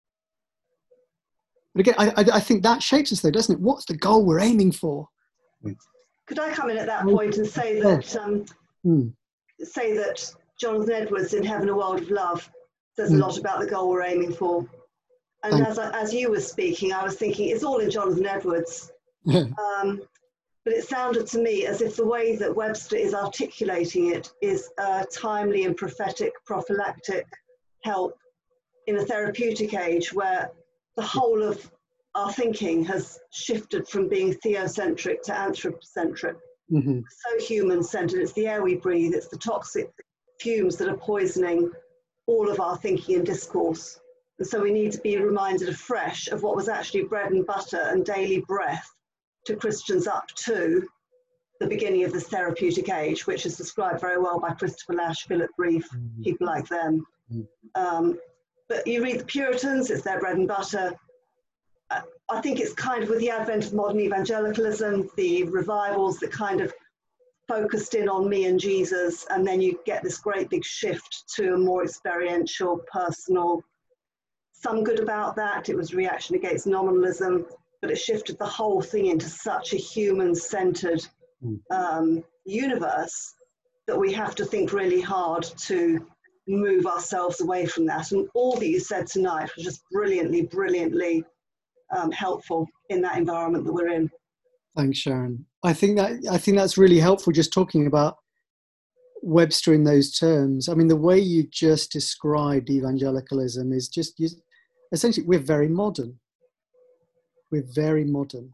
but again, I, I, I think that shapes us though, doesn't it? What's the goal we're aiming for? Could I come in at that point and say that, um, mm. say that Jonathan Edwards in Heaven, a World of Love says Mm. a lot about the goal we're aiming for. And Thank as, I, as you were speaking, I was thinking it's all in Jonathan Edwards. um, but it sounded to me as if the way that Webster is articulating it is a timely and prophetic prophylactic help in a therapeutic age where the whole of our thinking has shifted from being theocentric to anthropocentric. Mm-hmm. So human-centered. It's the air we breathe, it's the toxic fumes that are poisoning all of our thinking and discourse. And so we need to be reminded afresh of what was actually bread and butter and daily breath to Christians up to the beginning of this therapeutic age, which is described very well by Christopher Lash, Philip Brief, mm-hmm. people like them. Mm-hmm. Um, but you read the Puritans, it's their bread and butter. Uh, I think it's kind of with the advent of modern evangelicalism, the revivals that kind of focused in on me and Jesus, and then you get this great big shift to a more experiential, personal. Some good about that. It was reaction against nominalism, but it shifted the whole thing into such a human-centered um, universe that we have to think really hard to move ourselves away from that. And all that you said tonight was just brilliantly, brilliantly um, helpful in that environment that we're in. Thanks, Sharon. I think that I think that's really helpful, just talking about Webster in those terms. I mean, the way you just described evangelicalism is just, just essentially, we're very modern. We're very modern.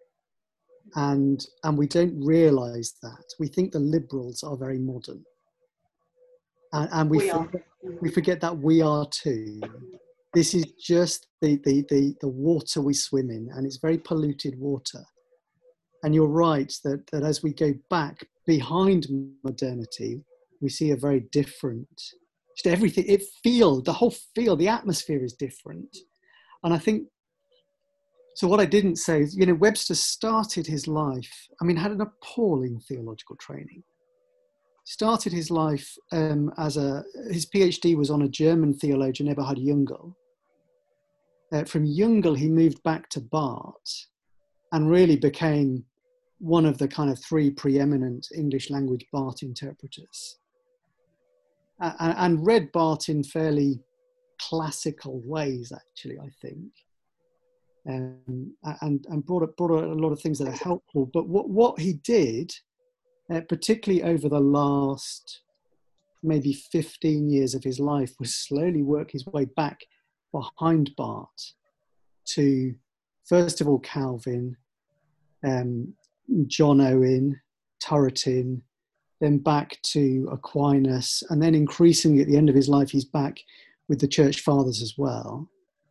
And, and we don't realise that. We think the liberals are very modern. And, and we, we, forget, we forget that we are too. This is just the, the, the, the water we swim in, and it's very polluted water. And you're right that, that as we go back behind modernity, we see a very different, just everything, it feels, the whole feel, the atmosphere is different. And I think, so what I didn't say is, you know, Webster started his life, I mean, had an appalling theological training. Started his life um, as a, his PhD was on a German theologian, Eberhard Jungel. Uh, from Jungel, he moved back to Barth and really became one of the kind of three preeminent English language Barth interpreters. Uh, and, and read Barth in fairly classical ways, actually, I think. Um, and, and brought, up, brought out a lot of things that are helpful. But what, what he did, uh, particularly over the last maybe fifteen years of his life, was slowly work his way back behind Barth to, first of all, Calvin, um, John Owen, Turretin, then back to Aquinas, and then increasingly at the end of his life, he's back with the Church Fathers as well.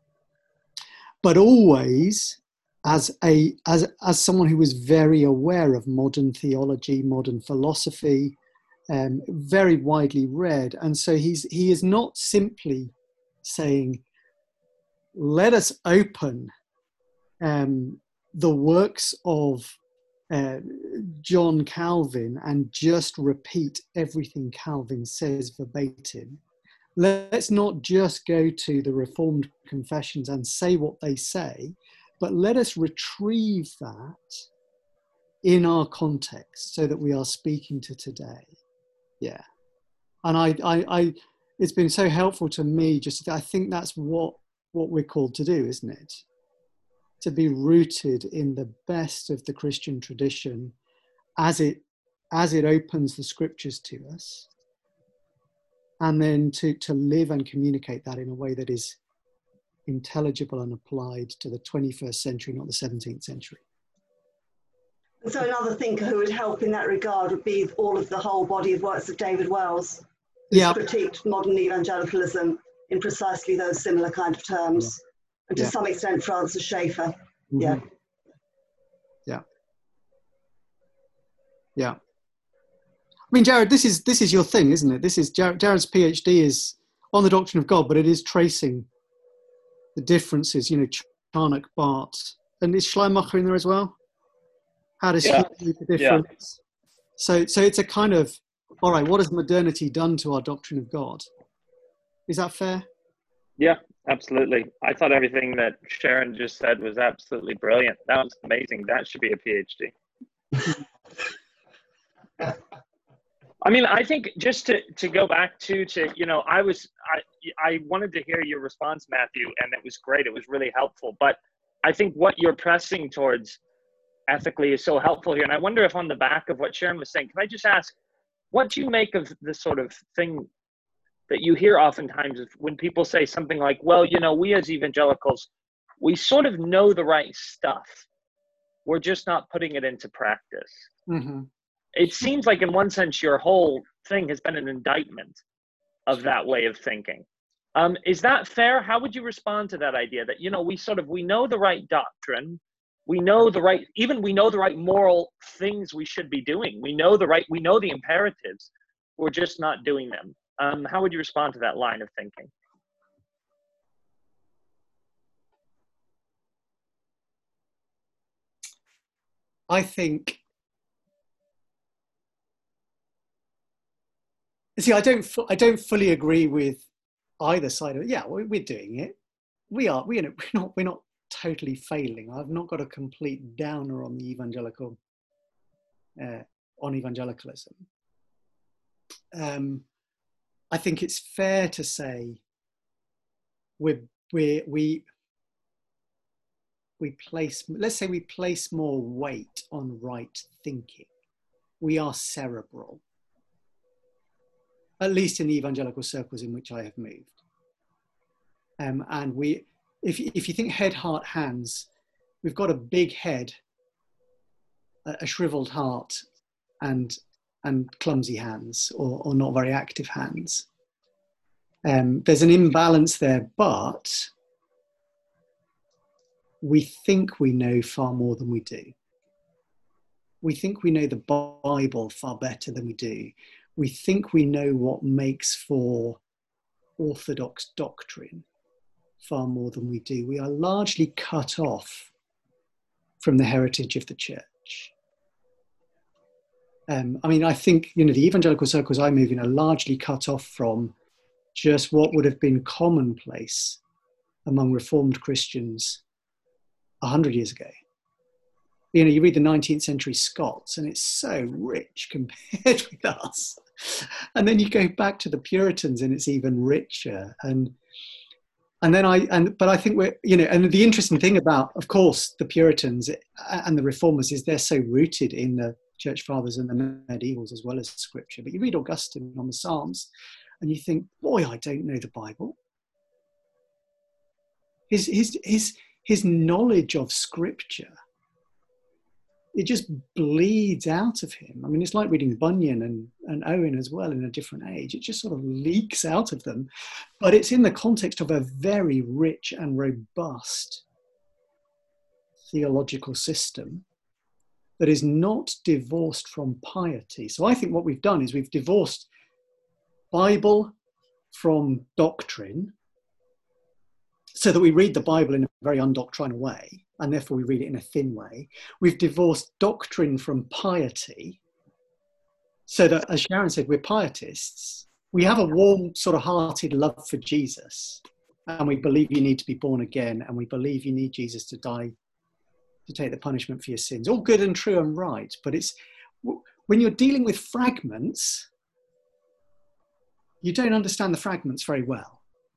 But always as a as as someone who was very aware of modern theology, modern philosophy, um, very widely read, and so he's he is not simply saying, "Let us open um, the works of uh, John Calvin and just repeat everything Calvin says verbatim. Let's not just go to the Reformed confessions and say what they say, but let us retrieve that in our context so that we are speaking to today. Yeah. And I, I, I it's been so helpful to me. Just, I think that's what, what we're called to do, isn't it? To be rooted in the best of the Christian tradition as it, as it opens the scriptures to us, and then to, to live and communicate that in a way that is intelligible and applied to the twenty-first century, not the seventeenth century. So another thinker who would help in that regard would be all of the whole body of works of David Wells, who yeah. critiqued modern evangelicalism in precisely those similar kind of terms, yeah. and to yeah. some extent Francis Schaeffer. Mm-hmm. Yeah. Yeah. Yeah. I mean, Jared, this is this is your thing, isn't it? This is Jared, Jared's PhD is on the doctrine of God, but it is tracing the differences. You know, Charnock, Barth, and is Schleiermacher in there as well? How does yeah. he see the difference? Yeah. So, so it's a kind of, all right, what has modernity done to our doctrine of God? Is that fair? Yeah, absolutely. I thought everything that Sharon just said was absolutely brilliant. That was amazing. That should be a PhD. I mean, I think just to, to go back to, to, you know, I was, I, I wanted to hear your response, Matthew, and it was great. It was really helpful. But I think what you're pressing towards ethically is so helpful here. And I wonder if on the back of what Sharon was saying, can I just ask, what do you make of the sort of thing that you hear oftentimes when people say something like, well, you know, we as evangelicals, we sort of know the right stuff. We're just not putting it into practice. Mm-hmm. It seems like in one sense, your whole thing has been an indictment of that way of thinking. Um, is that fair? How would you respond to that idea that, you know, we sort of, we know the right doctrine, we know the right, even we know the right moral things we should be doing. We know the right, we know the imperatives, we're just not doing them. Um, how would you respond to that line of thinking? I think, see, I don't, I don't fully agree with either side of it. Yeah, we're doing it. We are, we, you know, we're not, we're not totally failing. I've not got a complete downer on the evangelical, uh, on evangelicalism. Um, I think it's fair to say we we we we place, let's say we place more weight on right thinking. We are cerebral, at least in the evangelical circles in which I have moved. Um, and we, if if you think head, heart, hands, we've got a big head, a, a shriveled heart, and and clumsy hands, or, or not very active hands. Um, there's an imbalance there, but we think we know far more than we do. We think we know the Bible far better than we do. We think we know what makes for orthodox doctrine far more than we do. We are largely cut off from the heritage of the church. Um, I mean, I think, you know, the evangelical circles I move in are largely cut off from just what would have been commonplace among Reformed Christians a hundred years ago. You know, you read the nineteenth century Scots and it's so rich compared with us. And then you go back to the Puritans and it's even richer. And and then I, and but I think we're, you know, and the interesting thing about, of course, the Puritans and the Reformers is they're so rooted in the Church Fathers and the medievals as well as Scripture. But you read Augustine on the Psalms and you think, boy, I don't know the Bible. His, his, his, his knowledge of Scripture, it just bleeds out of him. I mean, it's like reading Bunyan and, and Owen as well in a different age. It just sort of leaks out of them. But it's in the context of a very rich and robust theological system that is not divorced from piety. So I think what we've done is we've divorced Bible from doctrine so that we read the Bible in a very undoctrinal way, and therefore we read it in a thin way. We've divorced doctrine from piety so that, as Sharon said, we're pietists. We have a warm, sort of hearted love for Jesus, and we believe you need to be born again, and we believe you need Jesus to die to take the punishment for your sins. All good and true and right, but it's when you're dealing with fragments, you don't understand the fragments very well.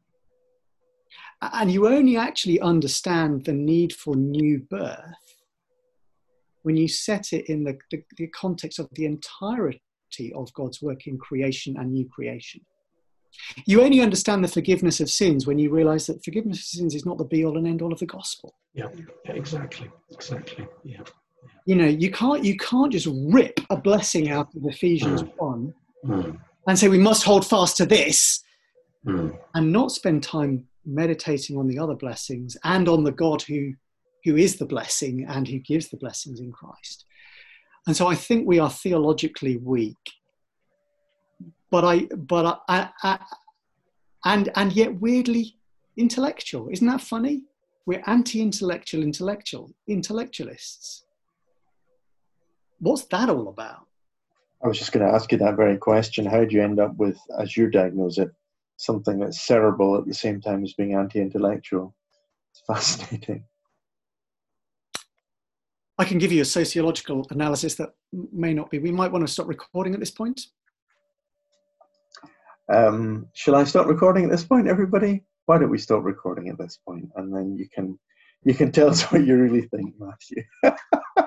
And you only actually understand the need for new birth when you set it in the, the, the context of the entirety of God's work in creation and new creation. You only understand the forgiveness of sins when you realize that forgiveness of sins is not the be-all and end-all of the gospel. Yeah, yeah, exactly, exactly, yeah. You know, you can't you can't just rip a blessing out of Ephesians Mm. one Mm. and say we must hold fast to this Mm. and not spend time meditating on the other blessings and on the God who who is the blessing and who gives the blessings in Christ. And so I think we are theologically weak. But I, but I, I, and and yet weirdly intellectual. Isn't that funny? We're anti-intellectual, intellectual, intellectualists. What's that all about? I was just going to ask you that very question. How do you end up with, as you diagnose it, something that's cerebral at the same time as being anti-intellectual? It's fascinating. I can give you a sociological analysis that may not be. We might want to stop recording at this point. Um, shall I stop recording at this point, everybody? Why don't we stop recording at this point, and then you can you can tell us what you really think, Matthew.